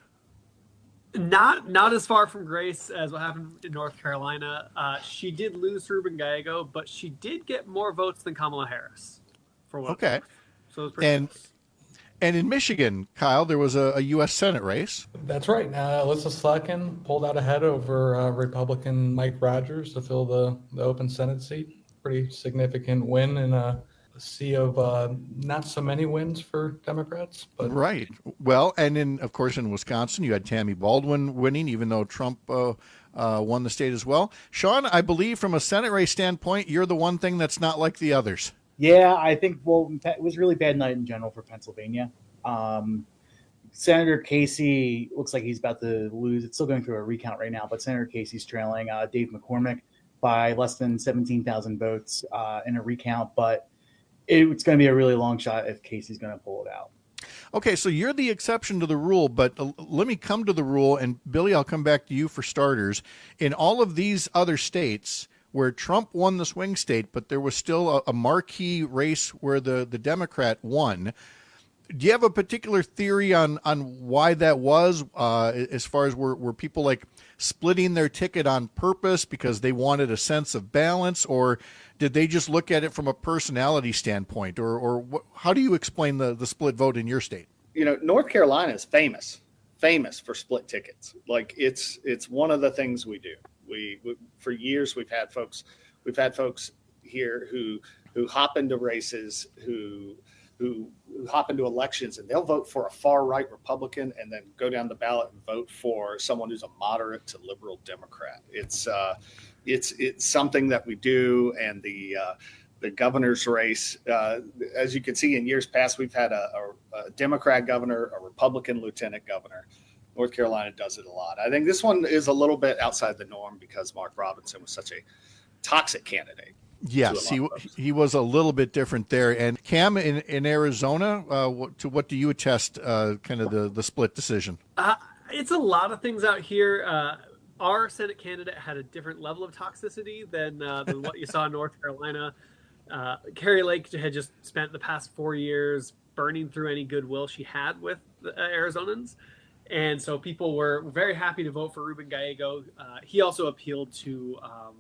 Not not as far from grace as what happened in North Carolina. Uh, she did lose to Ruben Gallego, but she did get more votes than Kamala Harris. For what? Okay. So it was pretty and close. And in Michigan, Kyle, there was a, a U S Senate race. That's right. Uh, Alyssa Slotkin pulled out ahead over uh, Republican Mike Rogers to fill the, the open Senate seat. Pretty significant win in a sea of uh, not so many wins for Democrats. But right. Well, and in of course in Wisconsin, you had Tammy Baldwin winning, even though Trump uh, uh, won the state as well. Sean, I believe from a Senate race standpoint, you're the one thing that's not like the others. Yeah, I think, well, it was a really bad night in general for Pennsylvania. Um, Senator Casey looks like he's about to lose. It's still going through a recount right now, but Senator Casey's trailing uh, Dave McCormick by less than seventeen thousand votes uh, in a recount. But it, it's going to be a really long shot if Casey's going to pull it out. Okay, so you're the exception to the rule, but uh, let me come to the rule. And, Billy, I'll come back to you for starters. In all of these other states where Trump won the swing state, but there was still a, a marquee race where the, the Democrat won. Do you have a particular theory on, on why that was, uh, as far as were, were people like splitting their ticket on purpose because they wanted a sense of balance, or did they just look at it from a personality standpoint, or, or wh- how do you explain the, the split vote in your state? You know, North Carolina is famous, famous for split tickets. Like it's, it's one of the things we do. We, we for years we've had folks we've had folks here who who hop into races who, who who hop into elections and they'll vote for a far right Republican and then go down the ballot and vote for someone who's a moderate to liberal Democrat. It's uh, it's it's something that we do, and the uh, the governor's race, uh, as you can see in years past, we've had a, a, a Democrat governor, a Republican lieutenant governor. North Carolina does it a lot. I think this one is a little bit outside the norm because Mark Robinson was such a toxic candidate. Yes, he he was a little bit different there. And Cam, in, in Arizona, uh, what, to what do you attest, uh, kind of the, the split decision? Uh, it's a lot of things out here. Uh, our Senate candidate had a different level of toxicity than, uh, than what you saw in North Carolina. Uh, Carrie Lake had just spent the past four years burning through any goodwill she had with the uh, Arizonans. And so people were very happy to vote for Ruben Gallego. Uh, he also appealed to um,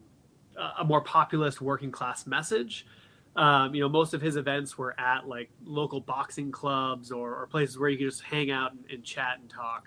a more populist working class message. Um, you know, most of his events were at like local boxing clubs or, or places where you could just hang out and, and chat and talk.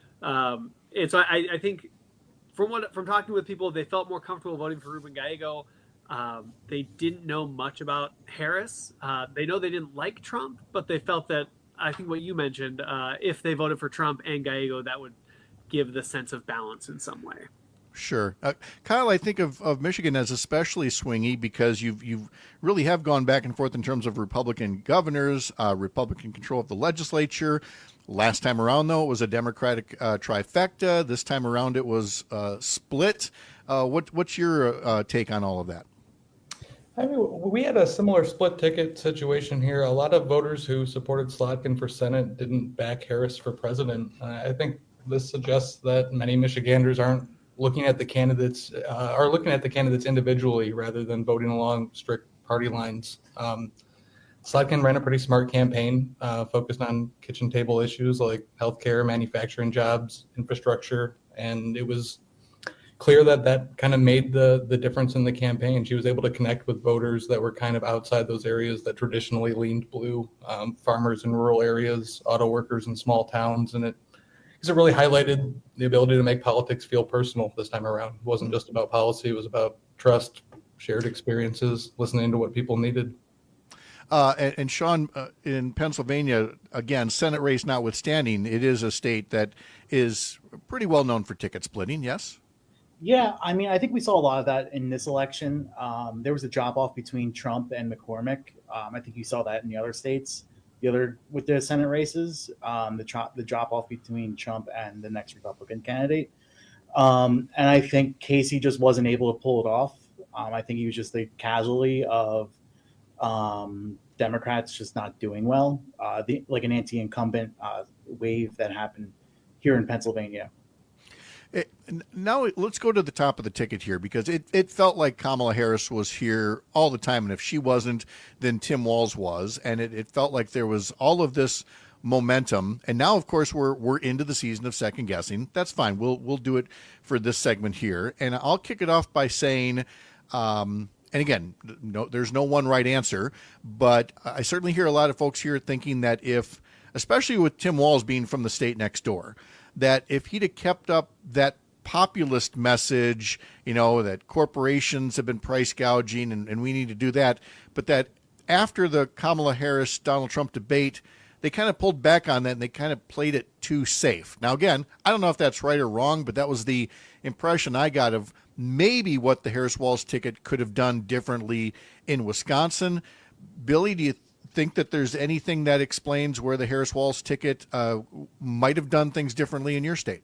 Um, and so I, I think from what from talking with people, they felt more comfortable voting for Ruben Gallego. Um, they didn't know much about Harris. Uh, they know they didn't like Trump, but they felt that, I think what you mentioned, uh, if they voted for Trump and Gallego, that would give the sense of balance in some way. Sure. Uh, Kyle, I think of, of Michigan as especially swingy because you've you've really have gone back and forth in terms of Republican governors, uh, Republican control of the legislature. Last time around, though, it was a Democratic uh, trifecta. This time around, it was uh, split. Uh, what, what's your uh, take on all of that? I mean, we had a similar split ticket situation here. A lot of voters who supported Slotkin for Senate didn't back Harris for president. Uh, I think this suggests that many Michiganders aren't looking at the candidates, uh, are looking at the candidates individually rather than voting along strict party lines. Um, Slotkin ran a pretty smart campaign, uh, focused on kitchen table issues like healthcare, manufacturing jobs, infrastructure, and it was clear that that kind of made the the difference in the campaign. She was able to connect with voters that were kind of outside those areas that traditionally leaned blue, um, farmers in rural areas, auto workers in small towns, and it because it really highlighted the ability to make politics feel personal this time around. It wasn't just about policy; it was about trust, shared experiences, listening to what people needed. Uh, and, and Sean, uh, in Pennsylvania, again, Senate race notwithstanding, it is a state that is pretty well known for ticket splitting. Yes. Yeah, I mean, I think we saw a lot of that in this election. Um, there was a drop off between Trump and McCormick. Um, I think you saw that in the other states, the other with the Senate races, um, the tro- the drop off between Trump and the next Republican candidate. Um, and I think Casey just wasn't able to pull it off. Um, I think he was just the casualty of um, Democrats just not doing well, uh, the, like an anti-incumbent uh, wave that happened here in Pennsylvania. It, now let's go to the top of the ticket here, because it, it felt like Kamala Harris was here all the time. And if she wasn't, then Tim Walz was. And it, it felt like there was all of this momentum. And now, of course, we're we're into the season of second guessing. That's fine. We'll we'll do it for this segment here. And I'll kick it off by saying, um, and again, no, there's no one right answer, but I certainly hear a lot of folks here thinking that if, especially with Tim Walz being from the state next door, that if he'd have kept up that populist message, you know, that corporations have been price gouging and, and we need to do that, but that after the Kamala Harris Donald Trump debate, they kind of pulled back on that and they kind of played it too safe. Now, again, I don't know if that's right or wrong, but that was the impression I got of maybe what the Harris-Walz ticket could have done differently in Wisconsin. Billy, do you think that there's anything that explains where the Harris-Walz ticket uh, might have done things differently in your state?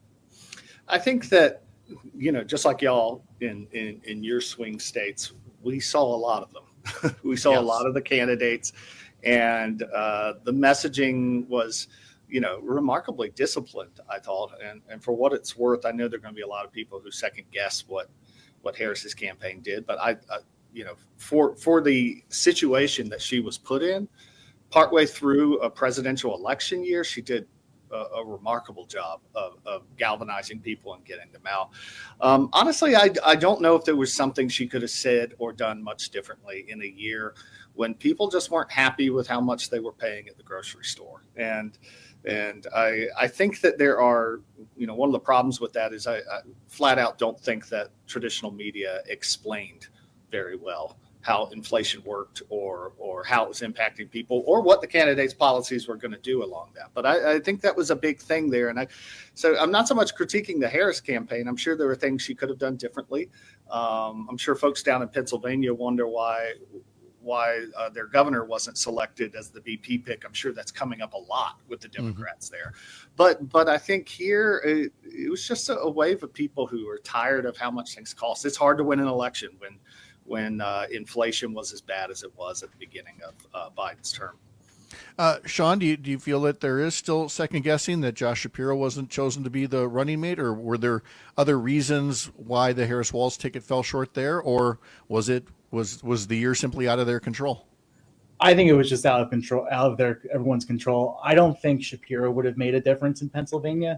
I think that, you know, just like y'all in, in, in your swing states, we saw a lot of them. we saw yes. a lot of the candidates, and uh, the messaging was, you know, remarkably disciplined, I thought. And, and for what it's worth, I know there are going to be a lot of people who second guess what, what Harris's campaign did, but I, I you know, for for the situation that she was put in, partway through a presidential election year, she did a, a remarkable job of, of galvanizing people and getting them out. Um, honestly, I, I don't know if there was something she could have said or done much differently in a year when people just weren't happy with how much they were paying at the grocery store. And and I I think that there are, you know, one of the problems with that is I, I flat out don't think that traditional media explained very well how inflation worked or or how it was impacting people or what the candidates' policies were going to do along that. But I, I think that was a big thing there. And I, so I'm not so much critiquing the Harris campaign. I'm sure there were things she could have done differently. Um, I'm sure folks down in Pennsylvania wonder why why uh, their governor wasn't selected as the V P pick. I'm sure that's coming up a lot with the Democrats mm-hmm. there. But but I think here it, it was just a, a wave of people who are tired of how much things cost. It's hard to win an election when when uh, inflation was as bad as it was at the beginning of uh, Biden's term. Uh, Sean, do you, do you feel that there is still second guessing that Josh Shapiro wasn't chosen to be the running mate, or were there other reasons why the Harris-Walz ticket fell short there, or was it was was the year simply out of their control? I think it was just out of control, out of their everyone's control. I don't think Shapiro would have made a difference in Pennsylvania,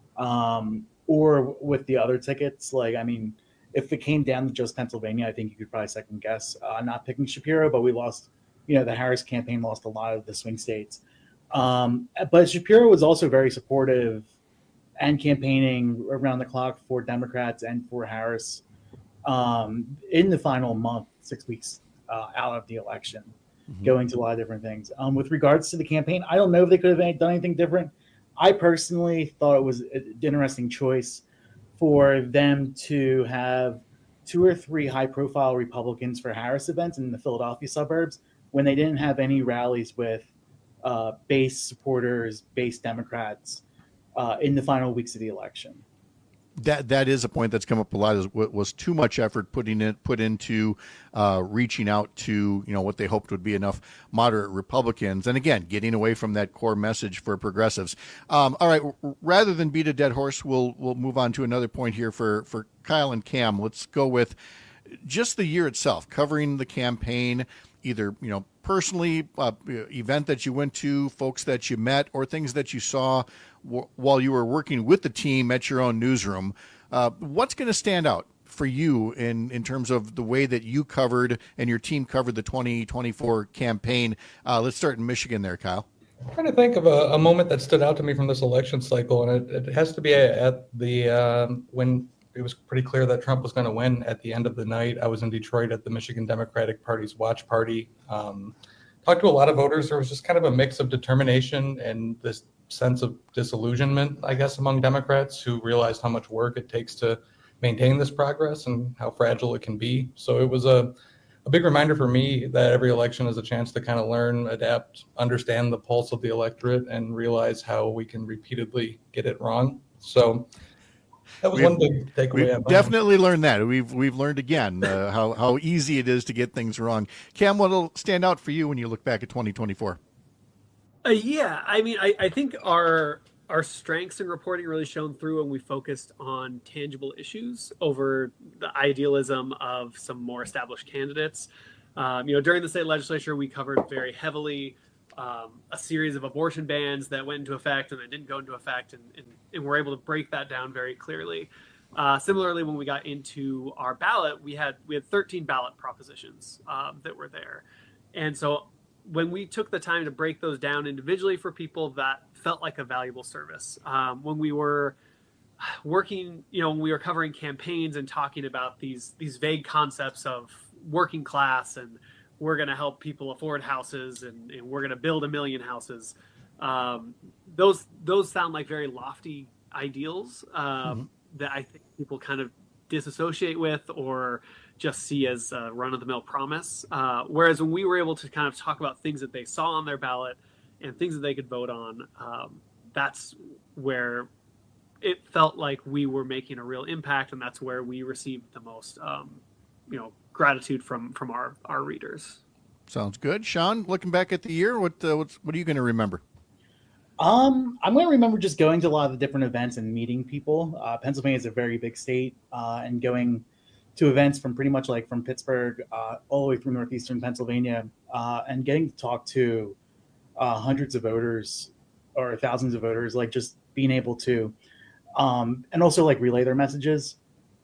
um, or with the other tickets. Like, I mean, if it came down to just Pennsylvania, I think you could probably second guess uh, not picking Shapiro, but we lost, you know, the Harris campaign lost a lot of the swing states. Um, but Shapiro was also very supportive and campaigning around the clock for Democrats and for Harris um, in the final month, six weeks uh, out of the election, mm-hmm. going to a lot of different things. Um, with regards to the campaign, I don't know if they could have done anything different. I personally thought it was an interesting choice for them to have two or three high-profile Republicans for Harris events in the Philadelphia suburbs when they didn't have any rallies with uh, base supporters, base Democrats uh, in the final weeks of the election. That that is a point that's come up a lot. Is was too much effort putting it put into uh, reaching out to you know what they hoped would be enough moderate Republicans, and again getting away from that core message for progressives. Um, all right, rather than beat a dead horse, we'll we'll move on to another point here for for Kyle and Cam. Let's go with just the year itself, covering the campaign, either you know personally, uh, event that you went to, folks that you met, or things that you saw w- while you were working with the team at your own newsroom. Uh, what's going to stand out for you in, in terms of the way that you covered and your team covered the twenty twenty-four campaign? Uh, let's start in Michigan there, Kyle. I'm trying to think of a, a moment that stood out to me from this election cycle, and it, it has to be at the um, when it was pretty clear that Trump was going to win at the end of the night. I was in Detroit at the Michigan Democratic Party's watch party. Um, talked to a lot of voters. There was just kind of a mix of determination and this sense of disillusionment, I guess, among Democrats who realized how much work it takes to maintain this progress and how fragile it can be. So it was a, a big reminder for me that every election is a chance to kind of learn, adapt, understand the pulse of the electorate, and realize how we can repeatedly get it wrong. So that was we've, one big takeaway. We've definitely learned that. We've we've learned again uh, how how easy it is to get things wrong. Cam, what'll stand out for you when you look back at twenty twenty-four? Uh, yeah, I mean, I, I think our our strengths in reporting really shone through when we focused on tangible issues over the idealism of some more established candidates. Um, you know, during the state legislature, we covered very heavily Um, a series of abortion bans that went into effect and then didn't go into effect, and, and, and we're able to break that down very clearly. Uh, similarly, when we got into our ballot, we had we had thirteen ballot propositions um, that were there, and so when we took the time to break those down individually for people, that felt like a valuable service. Um, when we were working, you know, when we were covering campaigns and talking about these these vague concepts of working class and we're going to help people afford houses and, and we're going to build a million houses. Um, those those sound like very lofty ideals um, mm-hmm. that I think people kind of disassociate with or just see as a run-of-the-mill promise. Uh, whereas when we were able to kind of talk about things that they saw on their ballot and things that they could vote on, um, that's where it felt like we were making a real impact, and that's where we received the most, um, you know, gratitude from from our our readers. Sounds good. Sean, looking back at the year, what uh, what's, what are you going to remember? Um, I'm going to remember just going to a lot of the different events and meeting people. Uh, Pennsylvania is a very big state, uh, and going to events from pretty much like from Pittsburgh uh, all the way through northeastern Pennsylvania, uh, and getting to talk to uh, hundreds of voters or thousands of voters, like just being able to, um, and also like relay their messages.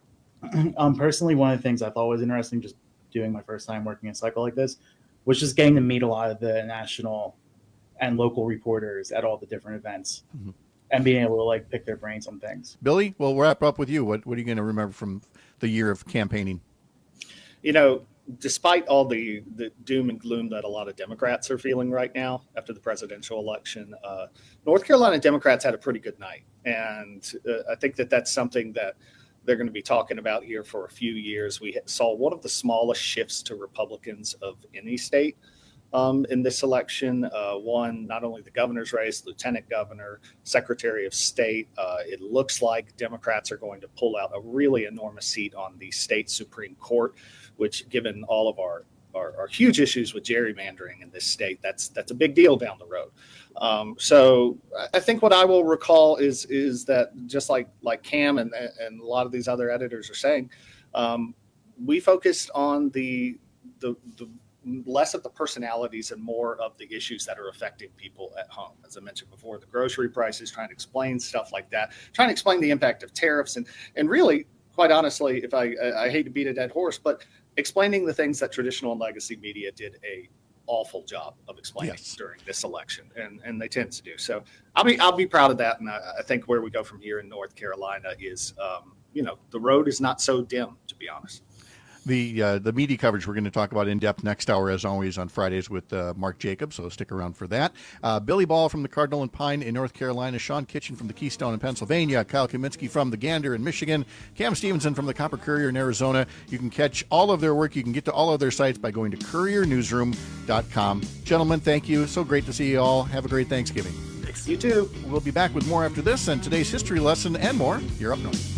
Um, personally, one of the things I thought was interesting, just doing my first time working a cycle like this, was just getting to meet a lot of the national and local reporters at all the different events, mm-hmm. and being able to like pick their brains on things. Billy, we'll wrap up with you. What What are you going to remember from the year of campaigning? You know, despite all the, the doom and gloom that a lot of Democrats are feeling right now after the presidential election, uh, North Carolina Democrats had a pretty good night. And uh, I think that that's something that they're going to be talking about here for a few years. We saw one of the smallest shifts to Republicans of any state um, in this election. Uh, one, not only the governor's race, lieutenant governor, secretary of state. Uh, it looks like Democrats are going to pull out a really enormous seat on the state Supreme Court, which, given all of our, our, our huge issues with gerrymandering in this state, that's that's a big deal down the road. Um, so I think what I will recall is is that just like like Cam and and a lot of these other editors are saying, um, we focused on the, the the less of the personalities and more of the issues that are affecting people at home. As I mentioned before, the grocery prices, trying to explain stuff like that, trying to explain the impact of tariffs, and and really, quite honestly, if I I hate to beat a dead horse, but explaining the things that traditional and legacy media did a awful job of explaining yes. during this election, and and they tend to do so. I'll be I'll be proud of that, and I, I think where we go from here in North Carolina is, um, you know, the road is not so dim, to be honest. The uh, the media coverage we're going to talk about in depth next hour, as always, on Fridays with uh, Mark Jacobs, so stick around for that. Uh, Billy Ball from the Cardinal and Pine in North Carolina, Sean Kitchen from the Keystone in Pennsylvania, Kyle Kaminsky from the Gander in Michigan, Cam Stevenson from the Copper Courier in Arizona. You can catch all of their work. You can get to all of their sites by going to courier newsroom dot com. Gentlemen, thank you. So great to see you all. Have a great Thanksgiving. Thanks. You too. We'll be back with more after this and today's history lesson and more here up north.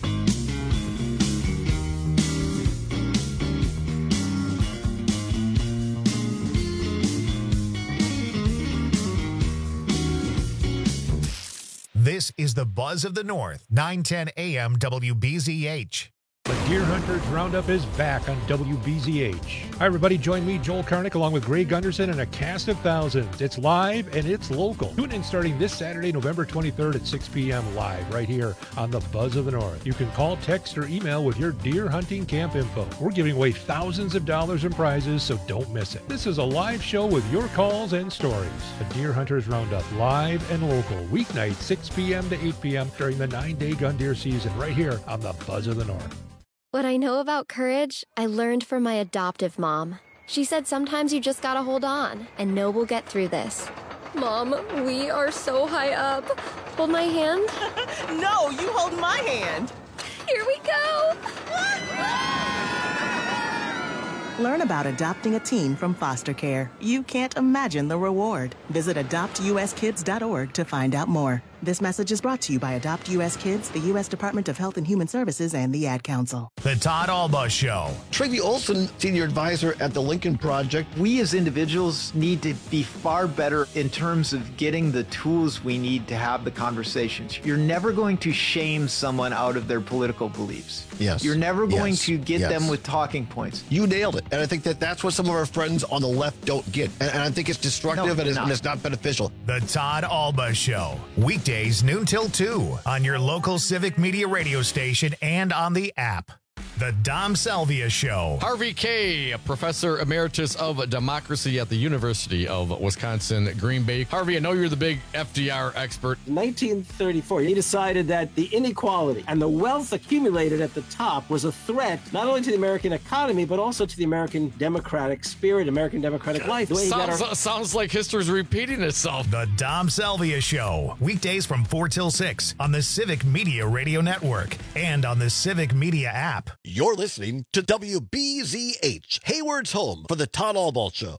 This is the Buzz of the North, nine ten A M W B Z H. The Deer Hunters Roundup is back on W B Z H. Hi, everybody. Join me, Joel Karnick, along with Greg Gunderson and a cast of thousands. It's live and it's local. Tune in starting this Saturday, November twenty-third at six p.m. live right here on the Buzz of the North. You can call, text, or email with your deer hunting camp info. We're giving away thousands of dollars in prizes, so don't miss it. This is a live show with your calls and stories. The Deer Hunters Roundup, live and local, weeknight, six p.m. to eight p.m. during the nine-day gun deer season right here on the Buzz of the North. What I know about courage, I learned from my adoptive mom. She said sometimes you just gotta hold on and know we'll get through this. Mom, we are so high up. Hold my hand. No, you hold my hand. Here we go. Learn about adopting a teen from foster care. You can't imagine the reward. Visit adopt u s kids dot org to find out more. This message is brought to you by Adopt U S Kids, the U S Department of Health and Human Services, and the Ad Council. The Todd Alba Show. Tracy Olson, Senior Advisor at the Lincoln Project. We as individuals need to be far better in terms of getting the tools we need to have the conversations. You're never going to shame someone out of their political beliefs. Yes. You're never going Yes. to get Yes. them with talking points. You nailed it. And I think that that's what some of our friends on the left don't get. And, and I think it's destructive No, and, it's, not. and it's not beneficial. The Todd Alba Show. Weekdays noon till two on your local Civic Media radio station and on the app. The Dom Salvia Show. Harvey Kaye, a professor emeritus of democracy at the University of Wisconsin, Green Bay. Harvey, I know you're the big F D R expert. nineteen thirty-four, he decided that the inequality and the wealth accumulated at the top was a threat not only to the American economy, but also to the American democratic spirit, American democratic life. The way he got Sounds, our- sounds like history's repeating itself. The Dom Salvia Show. Weekdays from four till six on the Civic Media Radio Network and on the Civic Media app. You're listening to W B Z H, Hayward's home for the Todd Alba Show.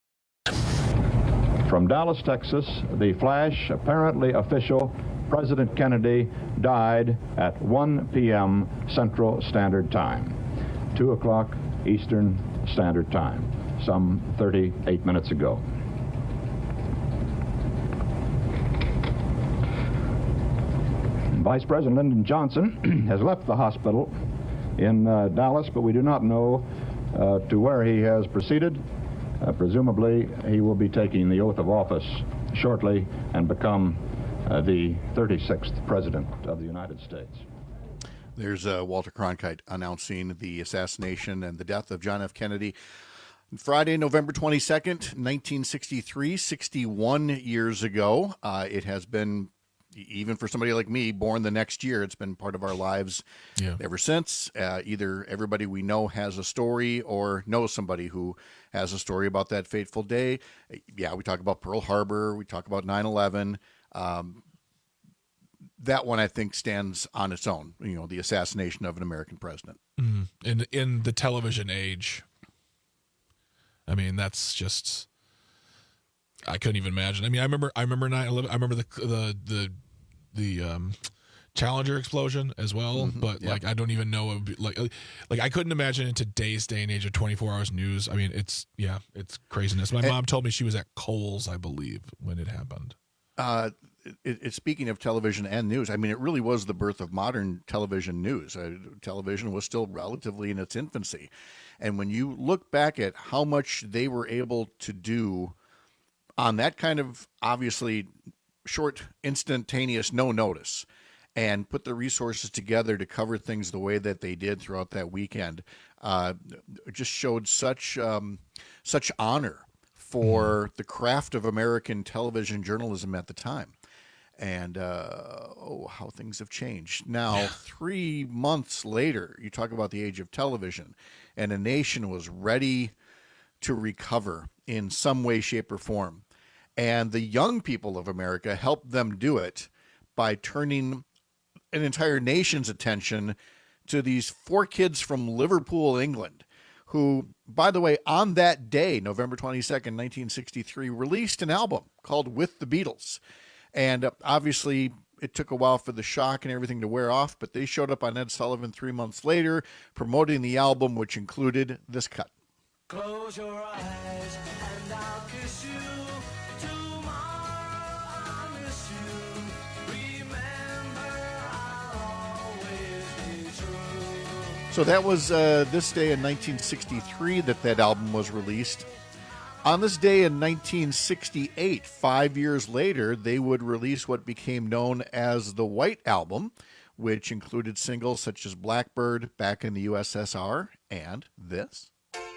From Dallas, Texas, the flash, apparently official, President Kennedy died at one p.m. Central Standard Time, two o'clock Eastern Standard Time, some thirty-eight minutes ago. Vice President Lyndon Johnson has left the hospital in uh, Dallas, but we do not know uh, to where he has proceeded. Uh, presumably, he will be taking the oath of office shortly and become uh, the thirty-sixth President of the United States. There's uh, Walter Cronkite announcing the assassination and the death of John F. Kennedy. Friday, November twenty-second, nineteen sixty-three, sixty-one years ago. Uh, it has been, even for somebody like me, born the next year, it's been part of our lives Yeah. ever since. Uh, either everybody we know has a story or knows somebody who has a story about that fateful day. Yeah, we talk about Pearl Harbor. We talk about nine eleven. Um, that one, I think, stands on its own, you know, the assassination of an American president. Mm. In in the television age, I mean, that's just, I couldn't even imagine. I mean, I remember, I remember nine eleven. I remember the the the the um, Challenger explosion as well. Mhm, But yeah. like, I don't even know, it would be, like, like I couldn't imagine in today's day and age of twenty-four hours news. I mean, it's yeah, it's craziness. My And- mom told me she was at Kohl's, I believe, when it happened. Uh, it, it, speaking of television and news, I mean, it really was the birth of modern television news. Uh, television was still relatively in its infancy. And when you look back at how much they were able to do on that kind of obviously short, instantaneous, no notice, and put the resources together to cover things the way that they did throughout that weekend, uh, it just showed such um, such honor for the craft of American television journalism at the time. And, uh, oh, how things have changed. Now, three months later, you talk about the age of television, and a nation was ready to recover in some way, shape, or form. And the young people of America helped them do it by turning an entire nation's attention to these four kids from Liverpool, England, who, by the way, on that day, November twenty-second, nineteen sixty-three, released an album called With the Beatles. And uh, obviously, it took a while for the shock and everything to wear off, but they showed up on Ed Sullivan three months later, promoting the album, which included this cut. Close your eyes and I'll kiss you. Tomorrow I'll miss you. Remember, I'll always be true. So that was uh, this day in nineteen sixty-three that that album was released. On this day in nineteen sixty-eight, five years later, they would release what became known as the White Album, which included singles such as Blackbird, Back in the U S S R, and this.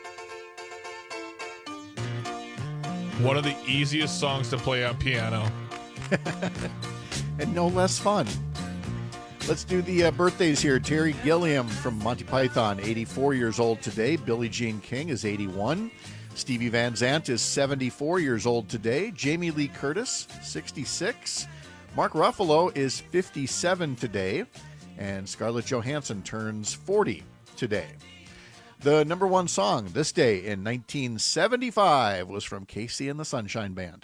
One of the easiest songs to play on piano. And no less fun. Let's do the uh, birthdays here. Terry Gilliam from Monty Python, eighty-four years old today. Billie Jean King is eighty-one. Stevie Van Zandt is seventy-four years old today. Jamie Lee Curtis, sixty-six. Mark Ruffalo is fifty-seven today. And Scarlett Johansson turns forty today. The number one song this day in nineteen seventy-five was from Casey and the Sunshine Band.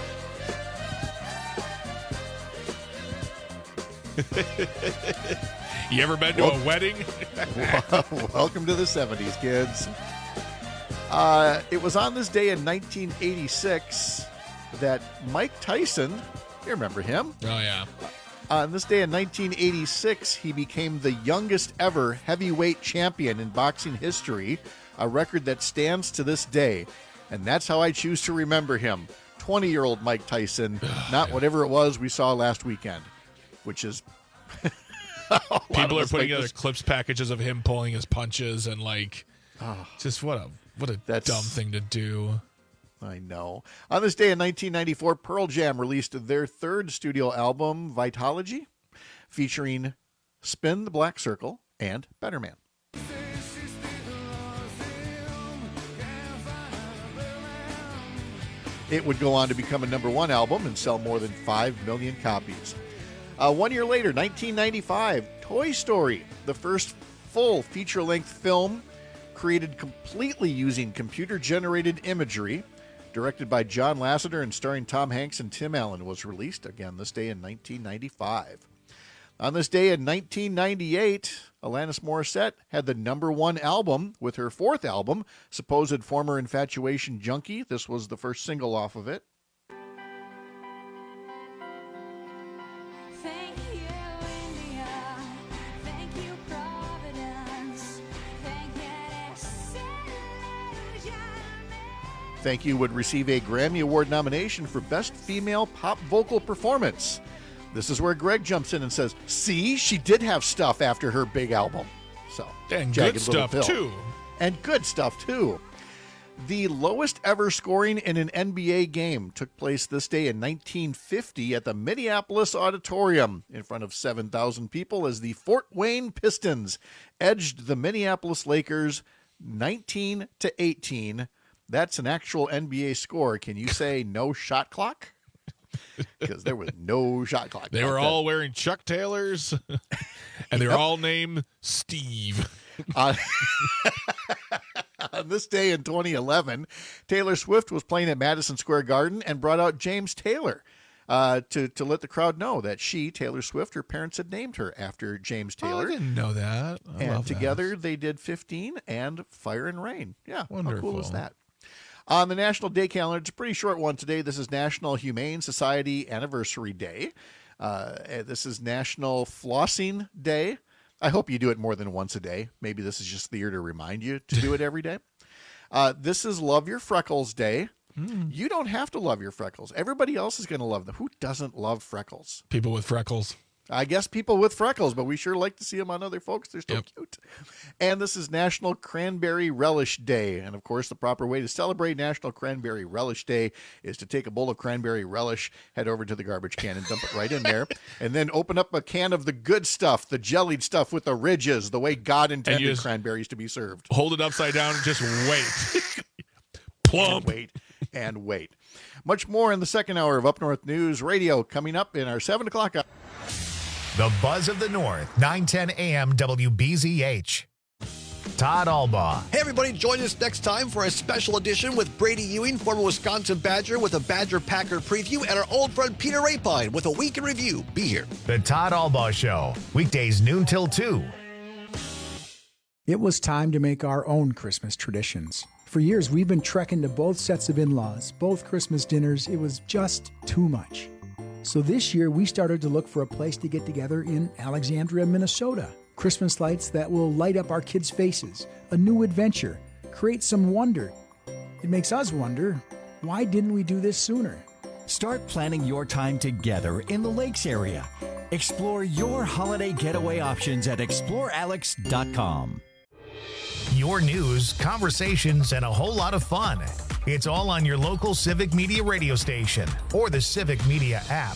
You ever been to Well, a wedding? Welcome to the seventies, kids. Uh, it was on this day in nineteen eighty-six that Mike Tyson, you remember him? Oh, yeah. On this day in nineteen eighty-six, he became the youngest ever heavyweight champion in boxing history, a record that stands to this day. And that's how I choose to remember him. twenty-year-old Mike Tyson, not whatever it was we saw last weekend, which is... People are putting together clips packages of him pulling his punches and, like, oh, just what a what a That's, dumb thing to do. I know. On this day in nineteen ninety-four, Pearl Jam released their third studio album, Vitalogy, featuring Spin the Black Circle and Better Man. It would go on to become a number one album and sell more than five million copies. Uh, one year later, nineteen ninety-five, Toy Story, the first full feature-length film created completely using computer-generated imagery, directed by John Lasseter and starring Tom Hanks and Tim Allen, was released again this day in nineteen ninety-five. On this day in nineteen ninety-eight, Alanis Morissette had the number one album with her fourth album, Supposed Former Infatuation Junkie. This was the first single off of it. Thank You would receive a Grammy Award nomination for Best Female Pop Vocal Performance. This is where Greg jumps in and says, see, she did have stuff after her big album. So, and Jagged good Little stuff, Pill. too. And good stuff, too. The lowest ever scoring in an N B A game took place this day in nineteen fifty at the Minneapolis Auditorium in front of seven thousand people as the Fort Wayne Pistons edged the Minneapolis Lakers nineteen to eighteen. That's an actual N B A score. Can you say no shot clock? Because there was no shot clock. They were all wearing Chuck Taylors, and they were Yep. all named Steve. Uh, on this day in twenty eleven, Taylor Swift was playing at Madison Square Garden and brought out James Taylor uh, to, to let the crowd know that she, Taylor Swift, her parents had named her after James Taylor. Oh, I didn't know that. I and love together they did fifteen and Fire and Rain. Yeah, Wonderful. how cool is that? On the National Day calendar, it's a pretty short one today. This is National Humane Society Anniversary Day. Uh, this is National Flossing Day. I hope you do it more than once a day. Maybe this is just the year to remind you to do it every day. Uh, this is Love Your Freckles Day. Mm. You don't have to love your freckles. Everybody else is going to love them. Who doesn't love freckles? People with freckles. I guess people with freckles, but we sure like to see them on other folks. They're so Yep. cute. And this is National Cranberry Relish Day. And, of course, the proper way to celebrate National Cranberry Relish Day is to take a bowl of cranberry relish, head over to the garbage can and dump it right in there, and then open up a can of the good stuff, the jellied stuff with the ridges, the way God intended just cranberries to be served. Hold it upside down and just wait. Plump. And wait and wait. Much more in the second hour of Up North News Radio coming up in our seven o'clock hour. The Buzz of the North, nine ten A M W B Z H. Todd Albaugh. Hey, everybody, join us next time for a special edition with Brady Ewing, former Wisconsin Badger, with a Badger Packer preview, and our old friend Peter Rapine with a week in review. Be here. The Todd Albaugh Show, weekdays noon till two. It was time to make our own Christmas traditions. For years, we've been trekking to both sets of in-laws, both Christmas dinners. It was just too much. So this year, we started to look for a place to get together in Alexandria, Minnesota. Christmas lights that will light up our kids' faces, a new adventure, create some wonder. It makes us wonder, why didn't we do this sooner? Start planning your time together in the Lakes area. Explore your holiday getaway options at explore alex dot com. Your news, conversations, and a whole lot of fun. It's all on your local Civic Media radio station or the Civic Media app.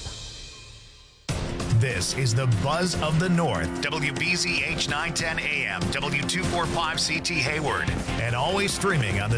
This is the Buzz of the North, W B Z H nine ten A M, W two forty-five C T Hayward, and always streaming on the